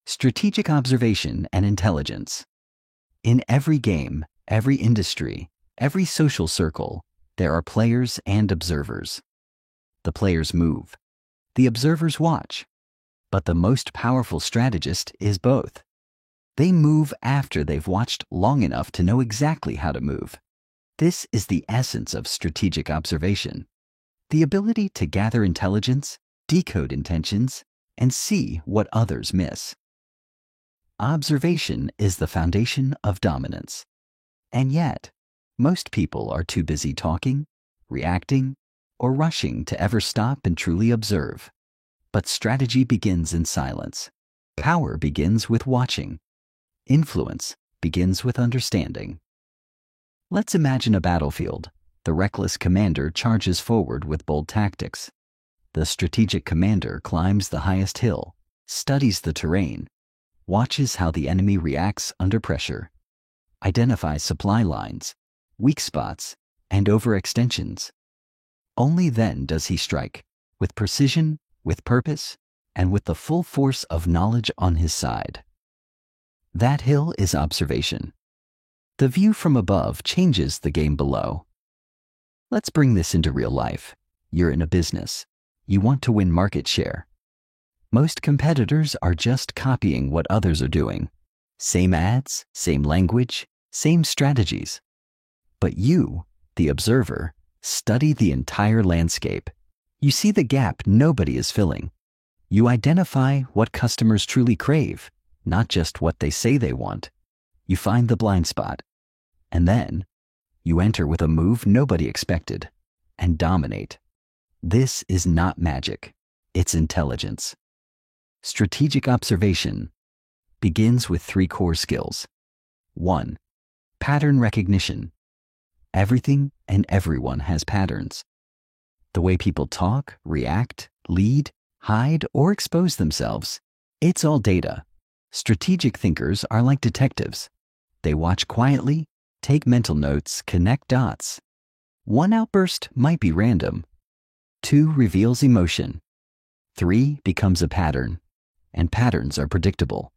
Strategic observation and intelligence. In every game, every industry, Every social circle, there are players and observers. The players move. The observers watch. But the most powerful strategist is both. They move after they've watched long enough to know exactly how to move. This is the essence of strategic observation. The ability to gather intelligence, decode intentions, and see what others miss. Observation is the foundation of dominance. And yet, most people are too busy talking, reacting, or rushing to ever stop and truly observe. But strategy begins in silence. Power begins with watching. Influence begins with understanding. Let's imagine a battlefield. The reckless commander charges forward with bold tactics. The strategic commander climbs the highest hill, studies the terrain, watches how the enemy reacts under pressure, identifies supply lines, weak spots, and overextensions. Only then does he strike, with precision, with purpose, and with the full force of knowledge on his side. That hill is observation. The view from above changes the game below. Let's bring this into real life. You're in a business. You want to win market share. Most competitors are just copying what others are doing. Same ads, same language, same strategies. But you, the observer, study the entire landscape. You see the gap nobody is filling. You identify what customers truly crave, not just what they say they want. You find the blind spot. And then, you enter with a move nobody expected and dominate. This is not magic. It's intelligence. Strategic observation begins with three core skills. One, pattern recognition. Everything and everyone has patterns. The way people talk, react, lead, hide, or expose themselves, it's all data. Strategic thinkers are like detectives. They watch quietly, take mental notes, connect dots. One outburst might be random. Two reveals emotion. Three becomes a pattern, and patterns are predictable.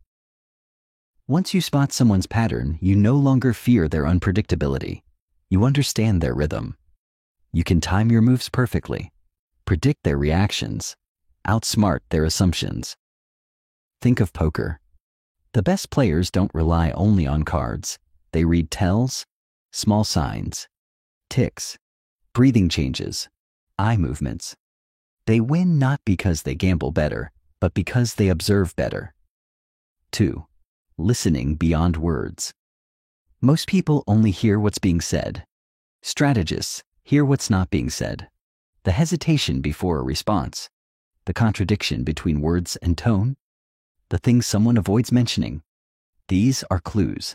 Once you spot someone's pattern, you no longer fear their unpredictability. You understand their rhythm. You can time your moves perfectly, predict their reactions, outsmart their assumptions. Think of poker. The best players don't rely only on cards. They read tells, small signs, ticks, breathing changes, eye movements. They win not because they gamble better, but because they observe better. Two, listening beyond words. Most people only hear what's being said. Strategists hear what's not being said. The hesitation before a response, the contradiction between words and tone, the things someone avoids mentioning. These are clues.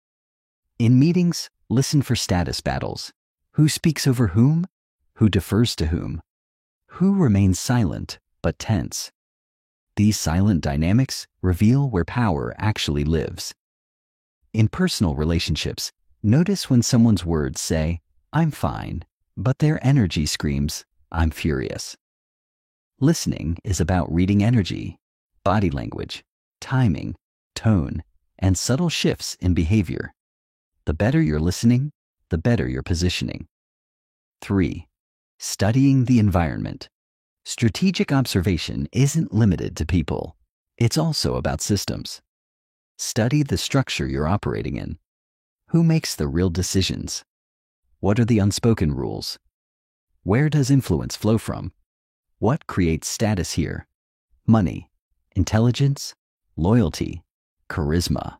In meetings, listen for status battles. Who speaks over whom? Who defers to whom? Who remains silent but tense? These silent dynamics reveal where power actually lives. In personal relationships, notice when someone's words say, "I'm fine," but their energy screams, "I'm furious." Listening is about reading energy, body language, timing, tone, and subtle shifts in behavior. The better you're listening, the better your positioning. Three, studying the environment. Strategic observation isn't limited to people. It's also about systems. Study the structure you're operating in. Who makes the real decisions? What are the unspoken rules? Where does influence flow from? What creates status here? Money, intelligence, loyalty, charisma.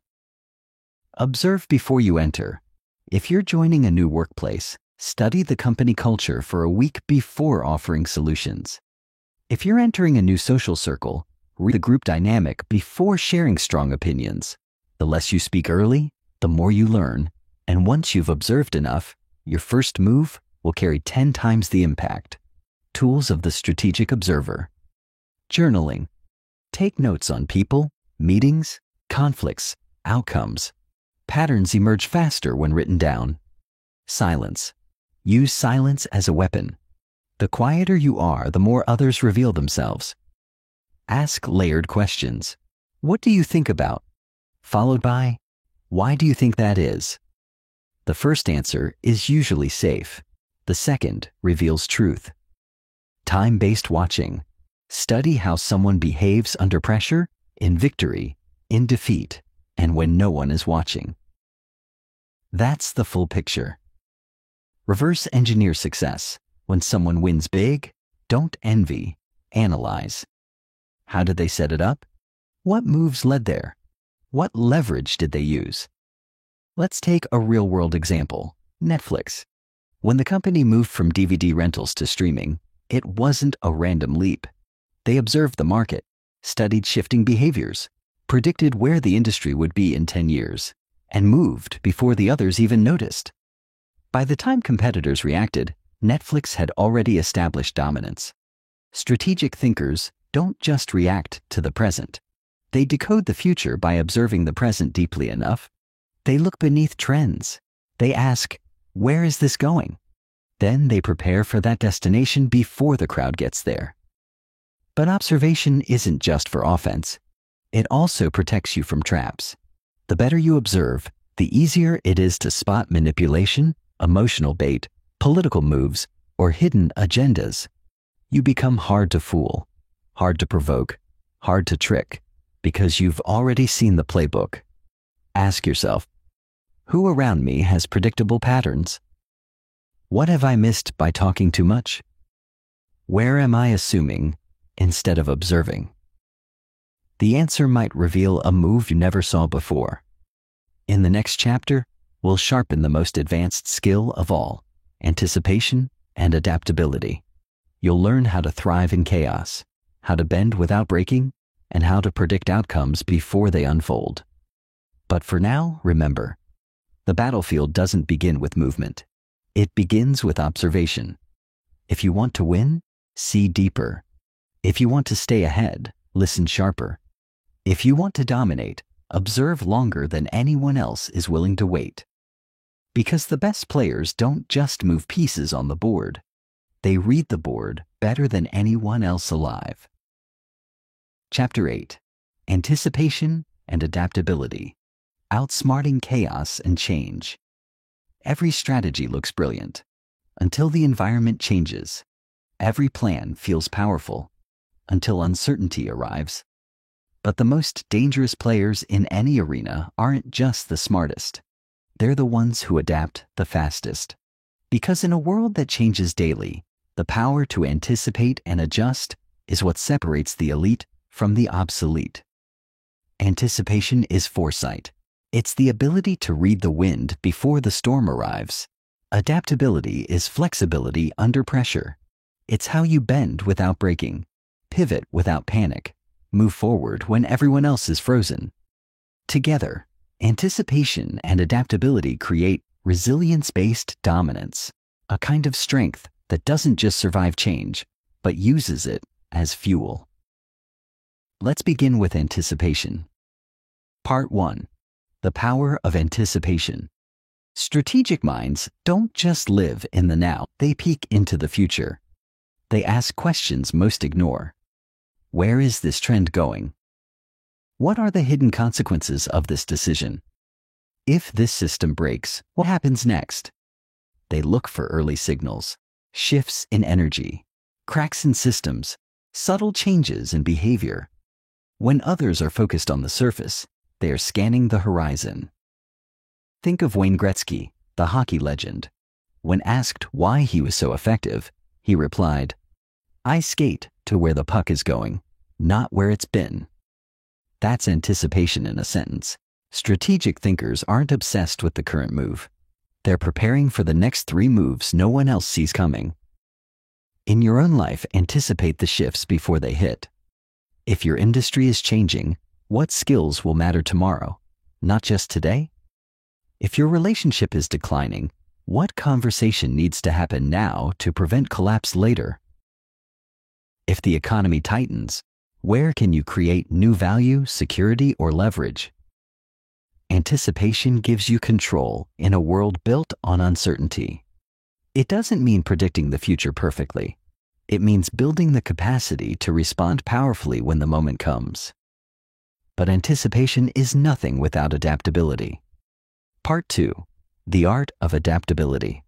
Observe before you enter. If you're joining a new workplace, study the company culture for a week before offering solutions. If you're entering a new social circle, read the group dynamic before sharing strong opinions. The less you speak early, the more you learn. And once you've observed enough, your first move will carry ten times the impact. Tools of the strategic observer. Journaling. Take notes on people, meetings, conflicts, outcomes. Patterns emerge faster when written down. Silence. Use silence as a weapon. The quieter you are, the more others reveal themselves. Ask layered questions. What do you think about? Followed by, why do you think that is? The first answer is usually safe. The second reveals truth. Time-based watching. Study how someone behaves under pressure, in victory, in defeat, and when no one is watching. That's the full picture. Reverse engineer success. When someone wins big, don't envy, analyze. How did they set it up? What moves led there? What leverage did they use? Let's take a real-world example, Netflix. When the company moved from D V D rentals to streaming, it wasn't a random leap. They observed the market, studied shifting behaviors, predicted where the industry would be in ten years, and moved before the others even noticed. By the time competitors reacted, Netflix had already established dominance. Strategic thinkers don't just react to the present. They decode the future by observing the present deeply enough. They look beneath trends. They ask, where is this going? Then they prepare for that destination before the crowd gets there. But observation isn't just for offense. It also protects you from traps. The better you observe, the easier it is to spot manipulation, emotional bait, political moves, or hidden agendas. You become hard to fool, hard to provoke, hard to trick, because you've already seen the playbook. Ask yourself, who around me has predictable patterns? What have I missed by talking too much? Where am I assuming instead of observing? The answer might reveal a move you never saw before. In the next chapter, we'll sharpen the most advanced skill of all, anticipation and adaptability. You'll learn how to thrive in chaos, how to bend without breaking, and how to predict outcomes before they unfold. But for now, remember, the battlefield doesn't begin with movement. It begins with observation. If you want to win, see deeper. If you want to stay ahead, listen sharper. If you want to dominate, observe longer than anyone else is willing to wait. Because the best players don't just move pieces on the board. They read the board better than anyone else alive. Chapter eight. Anticipation and Adaptability. Outsmarting chaos and change. Every strategy looks brilliant until the environment changes. Every plan feels powerful until uncertainty arrives. But the most dangerous players in any arena aren't just the smartest. They're the ones who adapt the fastest. Because in a world that changes daily, the power to anticipate and adjust is what separates the elite from the obsolete. Anticipation is foresight. It's the ability to read the wind before the storm arrives. Adaptability is flexibility under pressure. It's how you bend without breaking, pivot without panic, move forward when everyone else is frozen. Together, anticipation and adaptability create resilience-based dominance, a kind of strength that doesn't just survive change, but uses it as fuel. Let's begin with anticipation. Part one. The power of anticipation. Strategic minds don't just live in the now, they peek into the future. They ask questions most ignore. Where is this trend going? What are the hidden consequences of this decision? If this system breaks, what happens next? They look for early signals, shifts in energy, cracks in systems, subtle changes in behavior. When others are focused on the surface, they are scanning the horizon. Think of Wayne Gretzky, the hockey legend. When asked why he was so effective, he replied, "I skate to where the puck is going, not where it's been." That's anticipation in a sentence. Strategic thinkers aren't obsessed with the current move. They're preparing for the next three moves no one else sees coming. In your own life, anticipate the shifts before they hit. If your industry is changing, what skills will matter tomorrow, not just today? If your relationship is declining, what conversation needs to happen now to prevent collapse later? If the economy tightens, where can you create new value, security, or leverage? Anticipation gives you control in a world built on uncertainty. It doesn't mean predicting the future perfectly. It means building the capacity to respond powerfully when the moment comes. But anticipation is nothing without adaptability. Part two. The art of adaptability.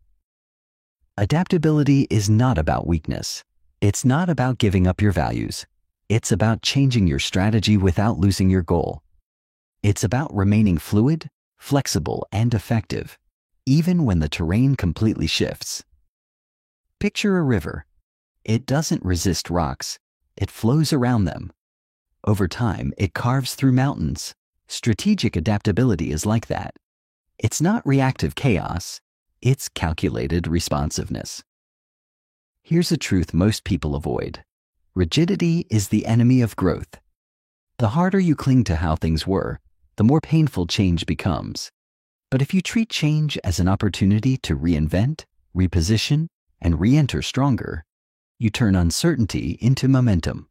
Adaptability is not about weakness. It's not about giving up your values. It's about changing your strategy without losing your goal. It's about remaining fluid, flexible, and effective, even when the terrain completely shifts. Picture a river. It doesn't resist rocks. It flows around them. Over time, it carves through mountains. Strategic adaptability is like that. It's not reactive chaos. It's calculated responsiveness. Here's a truth most people avoid. Rigidity is the enemy of growth. The harder you cling to how things were, the more painful change becomes. But if you treat change as an opportunity to reinvent, reposition, and re-enter stronger, you turn uncertainty into momentum.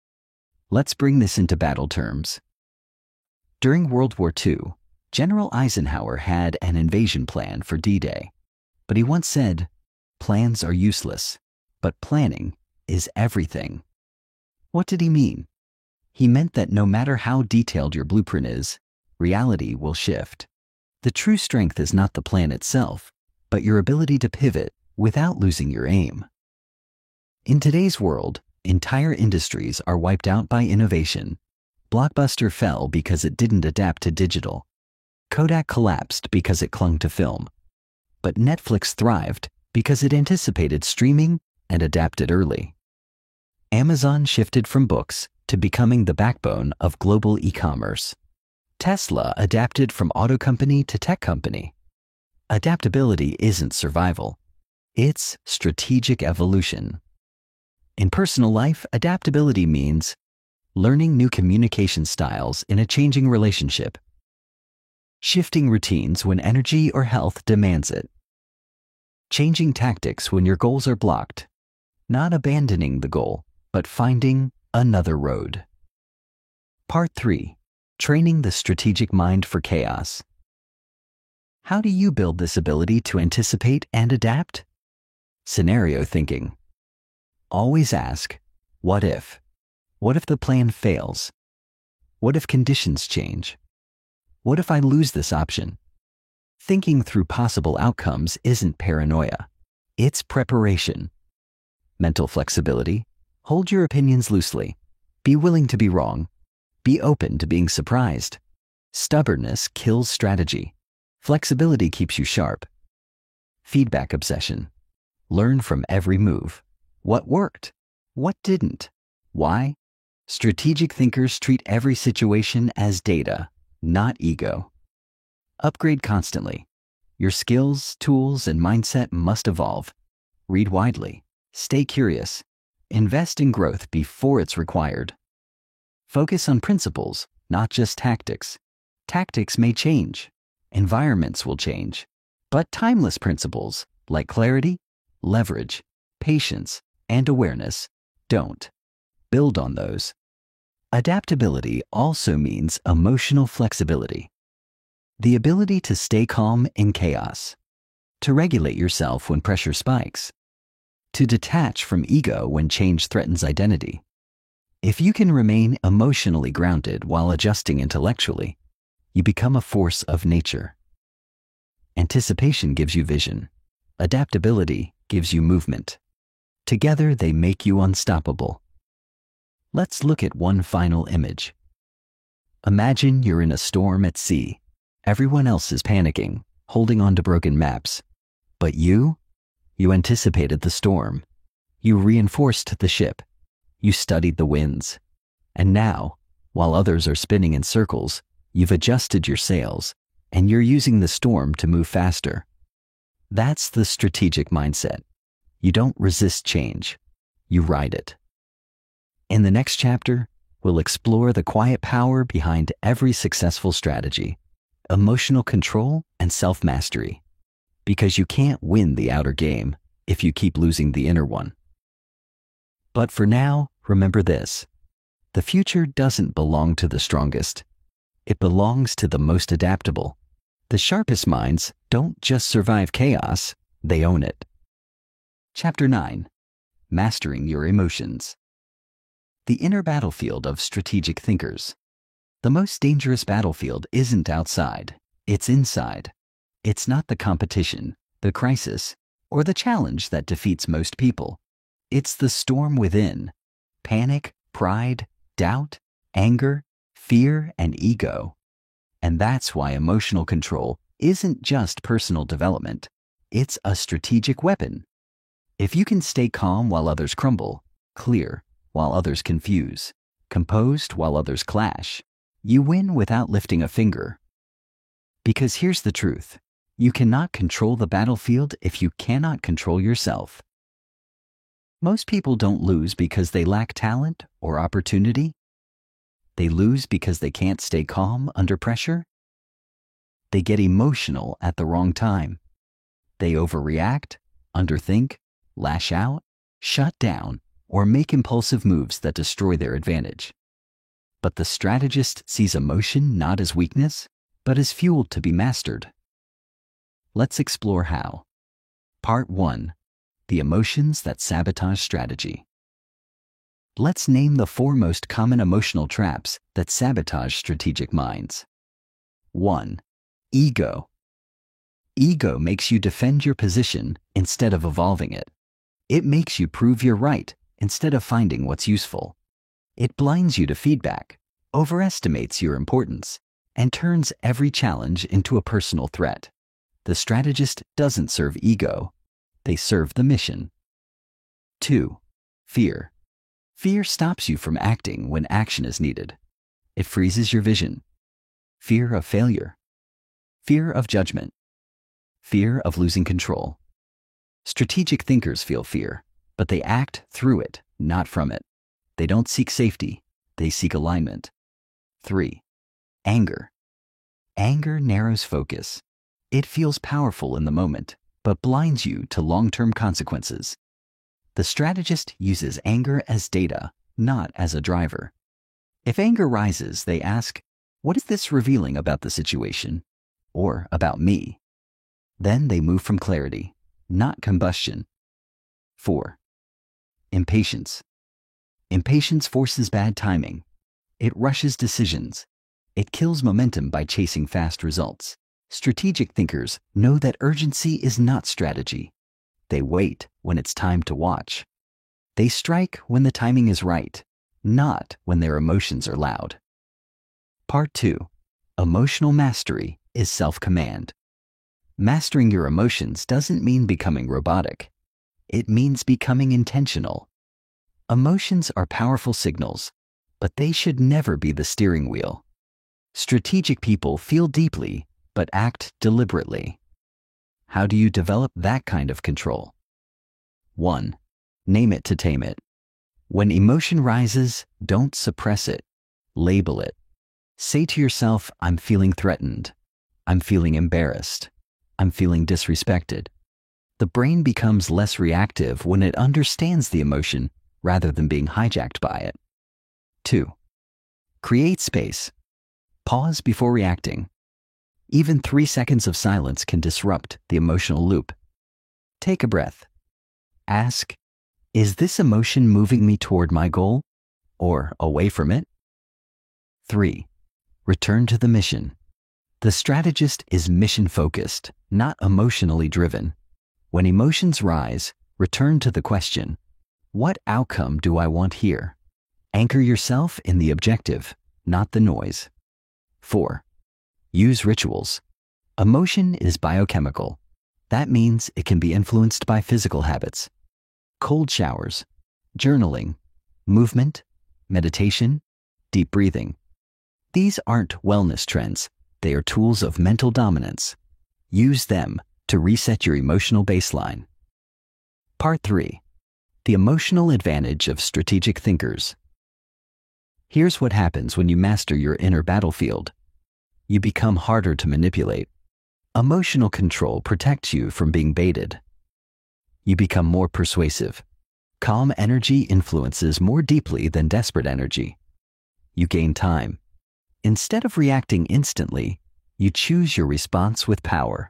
Let's bring this into battle terms. During World War Two, General Eisenhower had an invasion plan for D-Day, but he once said, "Plans are useless, but planning is everything." What did he mean? He meant that no matter how detailed your blueprint is, reality will shift. The true strength is not the plan itself, but your ability to pivot without losing your aim. In today's world, entire industries are wiped out by innovation. Blockbuster fell because it didn't adapt to digital. Kodak collapsed because it clung to film. But Netflix thrived because it anticipated streaming and adapted early. Amazon shifted from books to becoming the backbone of global e-commerce. Tesla adapted from auto company to tech company. Adaptability isn't survival. It's strategic evolution. In personal life, adaptability means learning new communication styles in a changing relationship, shifting routines when energy or health demands it, changing tactics when your goals are blocked, not abandoning the goal, but finding another road. Part three. Training the strategic mind for chaos. How do you build this ability to anticipate and adapt? Scenario thinking. Always ask, what if? What if the plan fails? What if conditions change? What if I lose this option? Thinking through possible outcomes isn't paranoia. It's preparation. Mental flexibility. Hold your opinions loosely. Be willing to be wrong. Be open to being surprised. Stubbornness kills strategy. Flexibility keeps you sharp. Feedback obsession. Learn from every move. What worked? What didn't? Why? Strategic thinkers treat every situation as data, not ego. Upgrade constantly. Your skills, tools, and mindset must evolve. Read widely. Stay curious. Invest in growth before it's required. Focus on principles, not just tactics. Tactics may change. Environments will change. But timeless principles, like clarity, leverage, patience, and awareness, don't. Build on those. Adaptability also means emotional flexibility. The ability to stay calm in chaos. To regulate yourself when pressure spikes. To detach from ego when change threatens identity. If you can remain emotionally grounded while adjusting intellectually, you become a force of nature. Anticipation gives you vision. Adaptability gives you movement. Together, they make you unstoppable. Let's look at one final image. Imagine you're in a storm at sea. Everyone else is panicking, holding on to broken maps. But you? You anticipated the storm. You reinforced the ship. You studied the winds. And now, while others are spinning in circles, you've adjusted your sails, and you're using the storm to move faster. That's the strategic mindset. You don't resist change. You ride it. In the next chapter, we'll explore the quiet power behind every successful strategy, emotional control and self-mastery. Because you can't win the outer game if you keep losing the inner one. But for now, remember this. The future doesn't belong to the strongest. It belongs to the most adaptable. The sharpest minds don't just survive chaos, they own it. Chapter nine. Mastering Your Emotions. The inner battlefield of strategic thinkers. The most dangerous battlefield isn't outside, it's inside. It's not the competition, the crisis, or the challenge that defeats most people. It's the storm within: panic, pride, doubt, anger, fear, and ego. And that's why emotional control isn't just personal development. It's a strategic weapon. If you can stay calm while others crumble, clear while others confuse, composed while others clash, you win without lifting a finger. Because here's the truth: you cannot control the battlefield if you cannot control yourself. Most people don't lose because they lack talent or opportunity. They lose because they can't stay calm under pressure. They get emotional at the wrong time. They overreact, underthink, lash out, shut down, or make impulsive moves that destroy their advantage. But the strategist sees emotion not as weakness, but as fuel to be mastered. Let's explore how. Part one. The emotions that sabotage strategy. Let's name the four most common emotional traps that sabotage strategic minds. one. Ego. Ego makes you defend your position instead of evolving it. It makes you prove you're right instead of finding what's useful. It blinds you to feedback, overestimates your importance, and turns every challenge into a personal threat. The strategist doesn't serve ego. They serve the mission. two. Fear. Fear stops you from acting when action is needed. It freezes your vision. Fear of failure. Fear of judgment. Fear of losing control. Strategic thinkers feel fear, but they act through it, not from it. They don't seek safety, they seek alignment. three. Anger. Anger narrows focus. It feels powerful in the moment, but blinds you to long-term consequences. The strategist uses anger as data, not as a driver. If anger rises, they ask, what is this revealing about the situation? Or about me? Then they move from clarity, not combustion. four. Impatience. Impatience forces bad timing. It rushes decisions. It kills momentum by chasing fast results. Strategic thinkers know that urgency is not strategy. They wait when it's time to watch. They strike when the timing is right, not when their emotions are loud. Part two. Emotional mastery is self-command. Mastering your emotions doesn't mean becoming robotic. It means becoming intentional. Emotions are powerful signals, but they should never be the steering wheel. Strategic people feel deeply, but act deliberately. How do you develop that kind of control? one. Name it to tame it. When emotion rises, don't suppress it. Label it. Say to yourself, I'm feeling threatened. I'm feeling embarrassed. I'm feeling disrespected. The brain becomes less reactive when it understands the emotion rather than being hijacked by it. two. Create space. Pause before reacting. Even three seconds of silence can disrupt the emotional loop. Take a breath. Ask, is this emotion moving me toward my goal or away from it? three. Return to the mission. The strategist is mission-focused, not emotionally driven. When emotions rise, return to the question, what outcome do I want here? Anchor yourself in the objective, not the noise. four. Use rituals. Emotion is biochemical. That means it can be influenced by physical habits. Cold showers, journaling, movement, meditation, deep breathing. These aren't wellness trends. They are tools of mental dominance. Use them to reset your emotional baseline. Part three. The emotional advantage of strategic thinkers. Here's what happens when you master your inner battlefield. You become harder to manipulate. Emotional control protects you from being baited. You become more persuasive. Calm energy influences more deeply than desperate energy. You gain time. Instead of reacting instantly, you choose your response with power.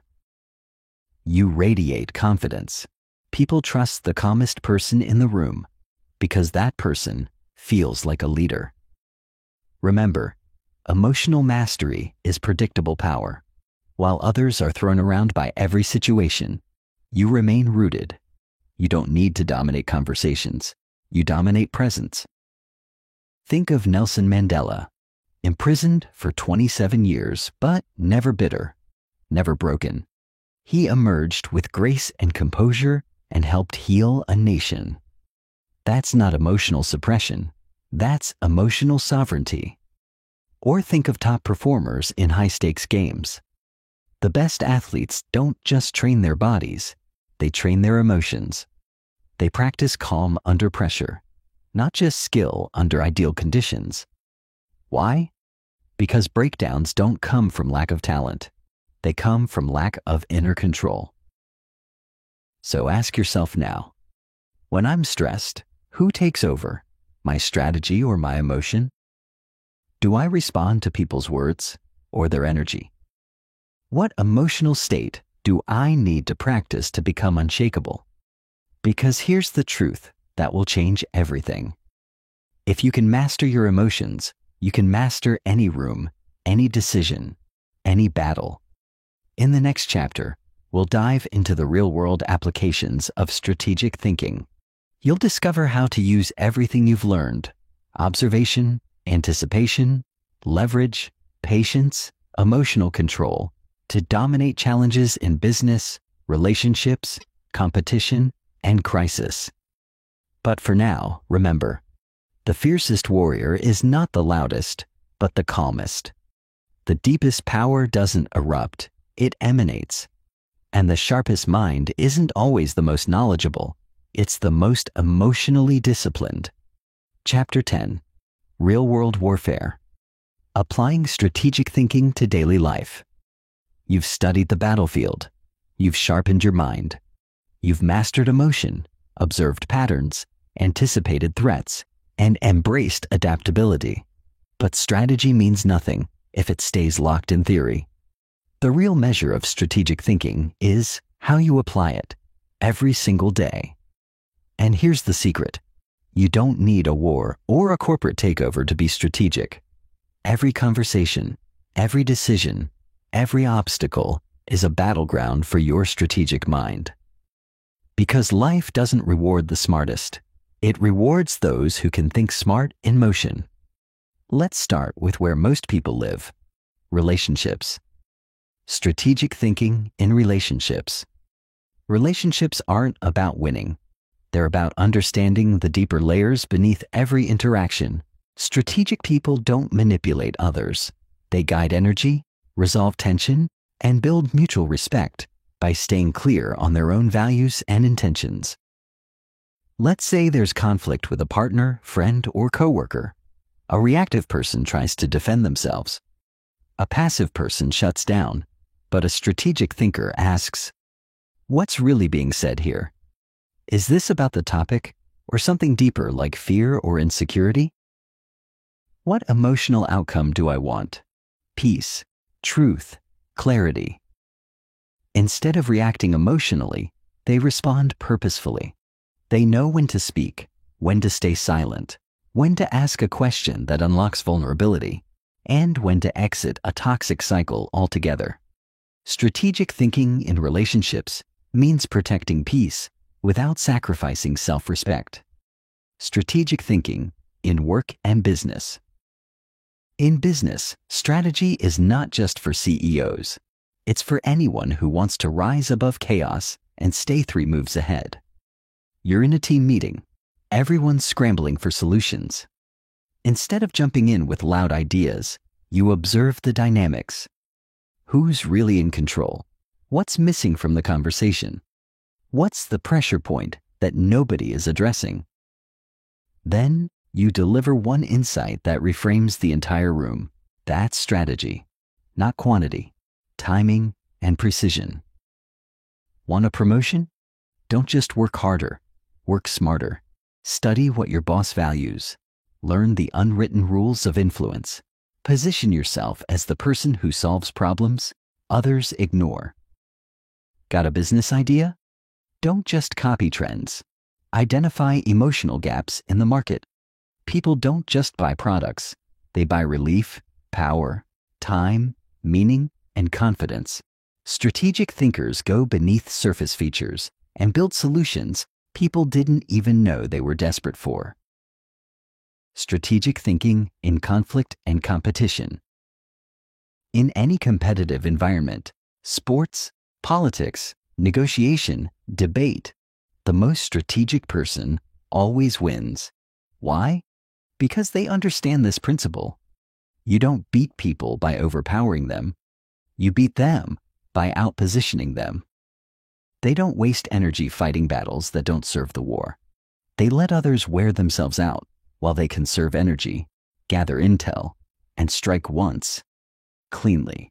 You radiate confidence. People trust the calmest person in the room because that person feels like a leader. Remember, emotional mastery is predictable power. While others are thrown around by every situation, you remain rooted. You don't need to dominate conversations. You dominate presence. Think of Nelson Mandela, imprisoned for twenty-seven years, but never bitter, never broken. He emerged with grace and composure and helped heal a nation. That's not emotional suppression. That's emotional sovereignty. Or think of top performers in high-stakes games. The best athletes don't just train their bodies, they train their emotions. They practice calm under pressure, not just skill under ideal conditions. Why? Because breakdowns don't come from lack of talent. They come from lack of inner control. So ask yourself now, when I'm stressed, who takes over, my strategy or my emotion? Do I respond to people's words or their energy? What emotional state do I need to practice to become unshakable? Because here's the truth that will change everything. If you can master your emotions, you can master any room, any decision, any battle. In the next chapter, we'll dive into the real-world applications of strategic thinking. You'll discover how to use everything you've learned: observation, anticipation, leverage, patience, emotional control, to dominate challenges in business, relationships, competition, and crisis. But for now, remember, the fiercest warrior is not the loudest, but the calmest. The deepest power doesn't erupt, it emanates. And the sharpest mind isn't always the most knowledgeable, it's the most emotionally disciplined. Chapter ten. Real-World Warfare. Applying strategic thinking to daily life. You've studied the battlefield. You've sharpened your mind. You've mastered emotion, observed patterns, anticipated threats, and embraced adaptability. But strategy means nothing if it stays locked in theory. The real measure of strategic thinking is how you apply it every single day. And here's the secret. You don't need a war or a corporate takeover to be strategic. Every conversation, every decision, every obstacle is a battleground for your strategic mind. Because life doesn't reward the smartest. It rewards those who can think smart in motion. Let's start with where most people live: relationships. Strategic thinking in relationships. Relationships aren't about winning. They're about understanding the deeper layers beneath every interaction. Strategic people don't manipulate others. They guide energy, resolve tension, and build mutual respect by staying clear on their own values and intentions. Let's say there's conflict with a partner, friend, or coworker. A reactive person tries to defend themselves. A passive person shuts down, but a strategic thinker asks, what's really being said here? Is this about the topic or something deeper like fear or insecurity? What emotional outcome do I want? Peace, truth, clarity. Instead of reacting emotionally, they respond purposefully. They know when to speak, when to stay silent, when to ask a question that unlocks vulnerability, and when to exit a toxic cycle altogether. Strategic thinking in relationships means protecting peace without sacrificing self-respect. Strategic thinking in work and business. In business, strategy is not just for C E Os. It's for anyone who wants to rise above chaos and stay three moves ahead. You're in a team meeting. Everyone's scrambling for solutions. Instead of jumping in with loud ideas, you observe the dynamics. Who's really in control? What's missing from the conversation? What's the pressure point that nobody is addressing? Then you deliver one insight that reframes the entire room. That's strategy, not quantity, timing, and precision. Want a promotion? Don't just work harder, work smarter. Study what your boss values. Learn the unwritten rules of influence. Position yourself as the person who solves problems others ignore. Got a business idea? Don't just copy trends. Identify emotional gaps in the market. People don't just buy products. They buy relief, power, time, meaning, and confidence. Strategic thinkers go beneath surface features and build solutions people didn't even know they were desperate for. Strategic thinking in conflict and competition. In any competitive environment, sports, politics, negotiation, debate, the most strategic person always wins. Why? Because they understand this principle. You don't beat people by overpowering them. You beat them by outpositioning them. They don't waste energy fighting battles that don't serve the war. They let others wear themselves out while they conserve energy, gather intel, and strike once, cleanly.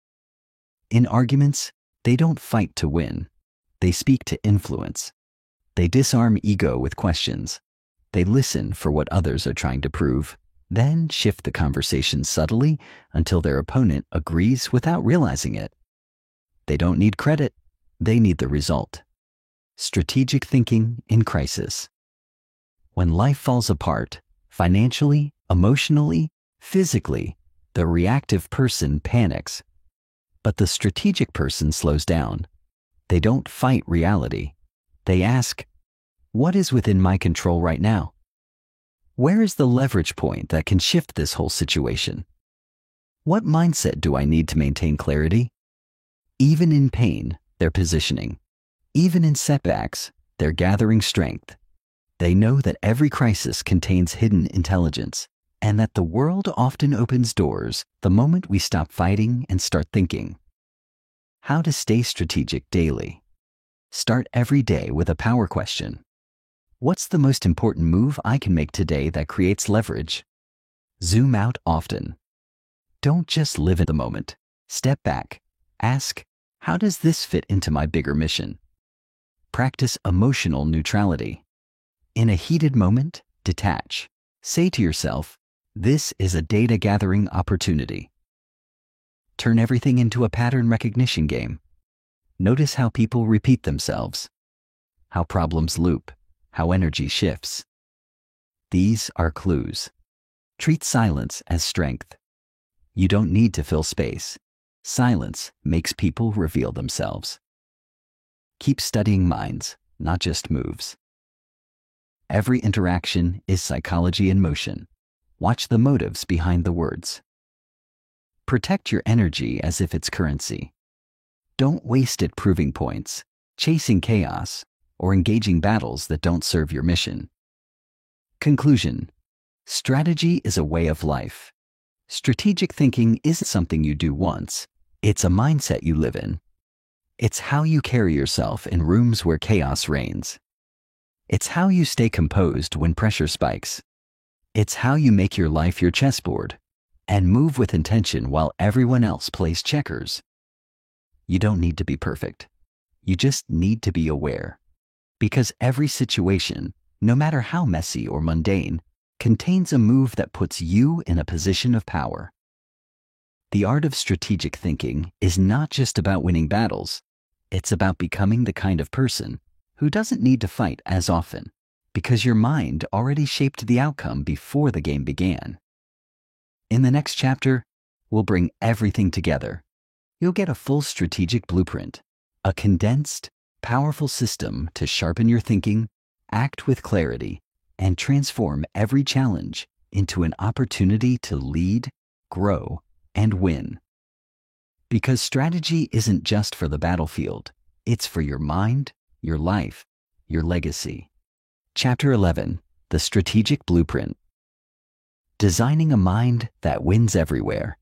In arguments, they don't fight to win. They speak to influence. They disarm ego with questions. They listen for what others are trying to prove, then shift the conversation subtly until their opponent agrees without realizing it. They don't need credit. They need the result. Strategic thinking in crisis. When life falls apart, financially, emotionally, physically, the reactive person panics. But the strategic person slows down. They don't fight reality. They ask, what is within my control right now? Where is the leverage point that can shift this whole situation? What mindset do I need to maintain clarity? Even in pain, they're positioning. Even in setbacks, they're gathering strength. They know that every crisis contains hidden intelligence, and that the world often opens doors the moment we stop fighting and start thinking. How to stay strategic daily. Start every day with a power question. What's the most important move I can make today that creates leverage? Zoom out often. Don't just live in the moment. Step back. Ask, how does this fit into my bigger mission? Practice emotional neutrality. In a heated moment, detach. Say to yourself, this is a data gathering opportunity. Turn everything into a pattern recognition game. Notice how people repeat themselves, how problems loop, how energy shifts. These are clues. Treat silence as strength. You don't need to fill space. Silence makes people reveal themselves. Keep studying minds, not just moves. Every interaction is psychology in motion. Watch the motives behind the words. Protect your energy as if it's currency. Don't waste it proving points, chasing chaos, or engaging battles that don't serve your mission. Conclusion. Strategy is a way of life. Strategic thinking isn't something you do once. It's a mindset you live in. It's how you carry yourself in rooms where chaos reigns. It's how you stay composed when pressure spikes. It's how you make your life your chessboard and move with intention while everyone else plays checkers. You don't need to be perfect. You just need to be aware. Because every situation, no matter how messy or mundane, contains a move that puts you in a position of power. The art of strategic thinking is not just about winning battles. It's about becoming the kind of person who doesn't need to fight as often, because your mind already shaped the outcome before the game began. In the next chapter, we'll bring everything together. You'll get a full strategic blueprint, a condensed, powerful system to sharpen your thinking, act with clarity, and transform every challenge into an opportunity to lead, grow, and win. Because strategy isn't just for the battlefield, it's for your mind, your life, your legacy. Chapter eleven, The Strategic Blueprint. Designing a mind that wins everywhere.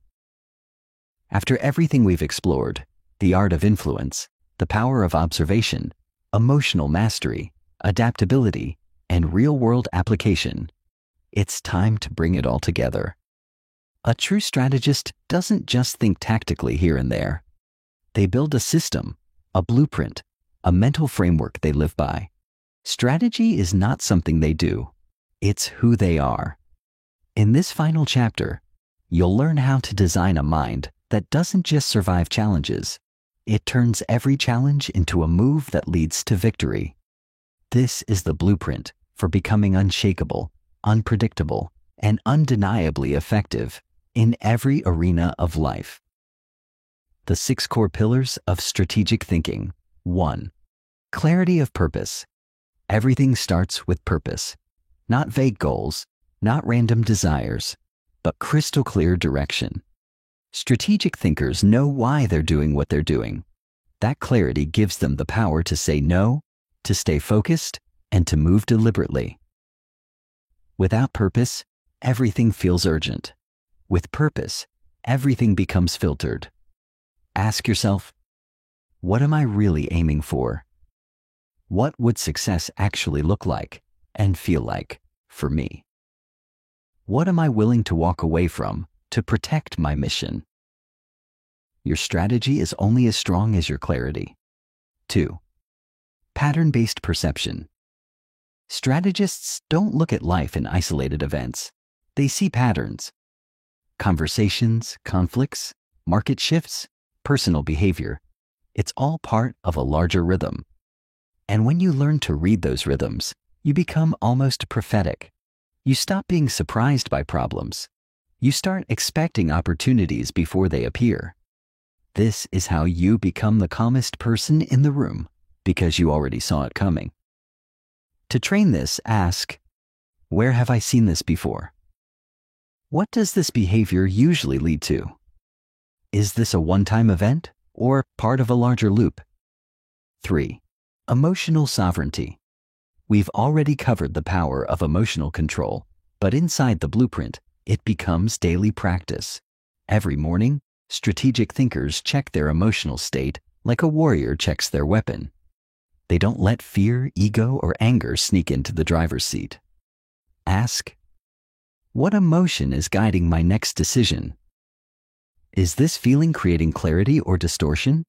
After everything we've explored, the art of influence, the power of observation, emotional mastery, adaptability, and real-world application, it's time to bring it all together. A true strategist doesn't just think tactically here and there. They build a system, a blueprint, a mental framework they live by. Strategy is not something they do. It's who they are. In this final chapter, you'll learn how to design a mind that doesn't just survive challenges. It turns every challenge into a move that leads to victory. This is the blueprint for becoming unshakable, unpredictable, and undeniably effective in every arena of life. The six core pillars of strategic thinking. One, clarity of purpose. Everything starts with purpose. Not vague goals, not random desires, but crystal clear direction. Strategic thinkers know why they're doing what they're doing. That clarity gives them the power to say no, to stay focused, and to move deliberately. Without purpose, everything feels urgent. With purpose, everything becomes filtered. Ask yourself, what am I really aiming for? What would success actually look like and feel like for me? What am I willing to walk away from to protect my mission? Your strategy is only as strong as your clarity. Two, pattern-based perception. Strategists don't look at life in isolated events. They see patterns. Conversations, conflicts, market shifts, personal behavior. It's all part of a larger rhythm. And when you learn to read those rhythms, you become almost prophetic. You stop being surprised by problems. You start expecting opportunities before they appear. This is how you become the calmest person in the room, because you already saw it coming. To train this, ask, where have I seen this before? What does this behavior usually lead to? Is this a one-time event or part of a larger loop? Three, emotional sovereignty. We've already covered the power of emotional control, but inside the blueprint, it becomes daily practice. Every morning, strategic thinkers check their emotional state like a warrior checks their weapon. They don't let fear, ego, or anger sneak into the driver's seat. Ask, what emotion is guiding my next decision? Is this feeling creating clarity or distortion?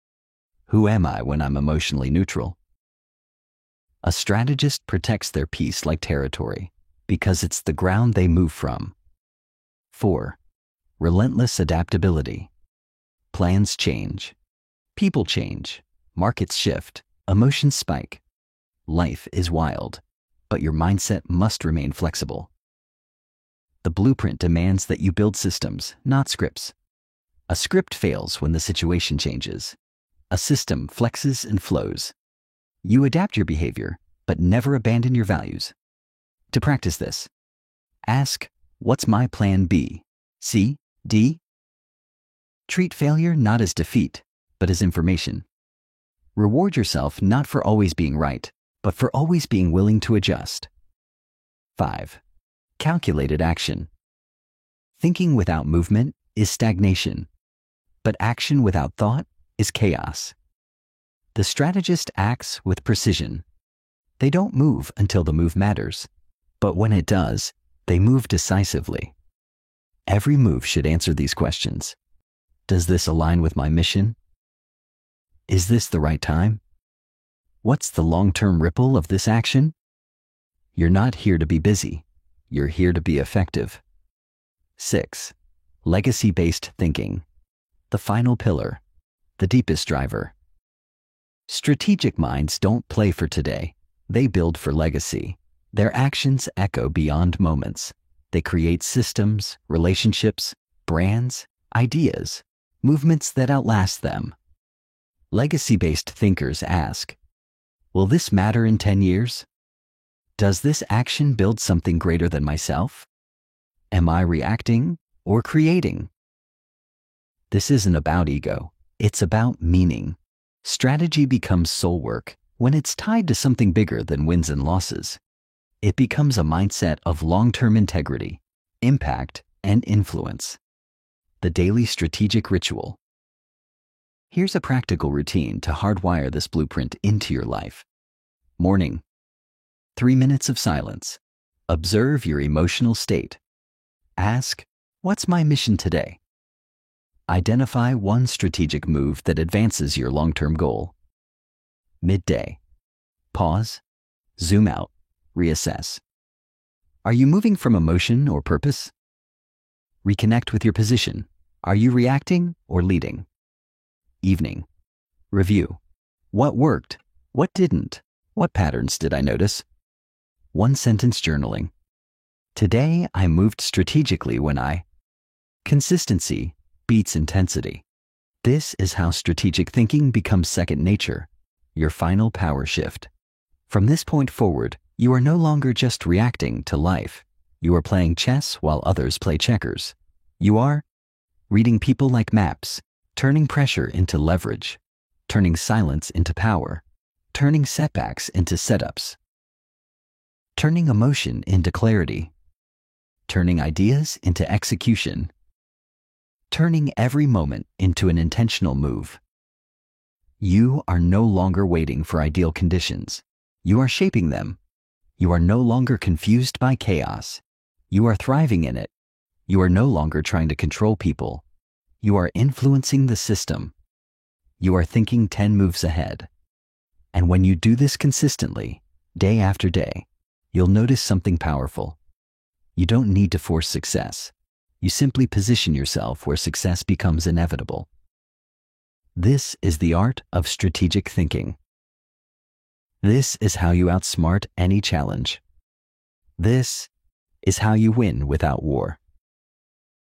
Who am I when I'm emotionally neutral? A strategist protects their peace like territory because it's the ground they move from. Four, relentless adaptability. Plans change. People change. Markets shift. Emotions spike. Life is wild, but your mindset must remain flexible. The blueprint demands that you build systems, not scripts. A script fails when the situation changes. A system flexes and flows. You adapt your behavior, but never abandon your values. To practice this, ask, what's my plan B, C, D? Treat failure not as defeat, but as information. Reward yourself not for always being right, but for always being willing to adjust. Five, calculated action. Thinking without movement is stagnation, but action without thought is chaos. The strategist acts with precision. They don't move until the move matters, but when it does, they move decisively. Every move should answer these questions. Does this align with my mission? Is this the right time? What's the long-term ripple of this action? You're not here to be busy. You're here to be effective. Six, legacy-based thinking. The final pillar, the deepest driver. Strategic minds don't play for today. They build for legacy. Their actions echo beyond moments. They create systems, relationships, brands, ideas, movements that outlast them. Legacy-based thinkers ask, will this matter in ten years? Does this action build something greater than myself? Am I reacting or creating? This isn't about ego. It's about meaning. Strategy becomes soul work when it's tied to something bigger than wins and losses. It becomes a mindset of long-term integrity, impact, and influence. The daily strategic ritual. Here's a practical routine to hardwire this blueprint into your life. Morning. Three minutes of silence. Observe your emotional state. Ask, what's my mission today? Identify one strategic move that advances your long-term goal. Midday. Pause. Zoom out. Reassess. Are you moving from emotion or purpose? Reconnect with your position. Are you reacting or leading? Evening. Review. What worked? What didn't? What patterns did I notice? One sentence journaling. Today I moved strategically when I. Consistency beats intensity. This is how strategic thinking becomes second nature, your final power shift. From this point forward, you are no longer just reacting to life. You are playing chess while others play checkers. You are reading people like maps, turning pressure into leverage, turning silence into power, turning setbacks into setups, turning emotion into clarity, turning ideas into execution, turning every moment into an intentional move. You are no longer waiting for ideal conditions. You are shaping them. You are no longer confused by chaos. You are thriving in it. You are no longer trying to control people. You are influencing the system. You are thinking ten moves ahead. And when you do this consistently, day after day, you'll notice something powerful. You don't need to force success. You simply position yourself where success becomes inevitable. This is the art of strategic thinking. This is how you outsmart any challenge. This is how you win without war.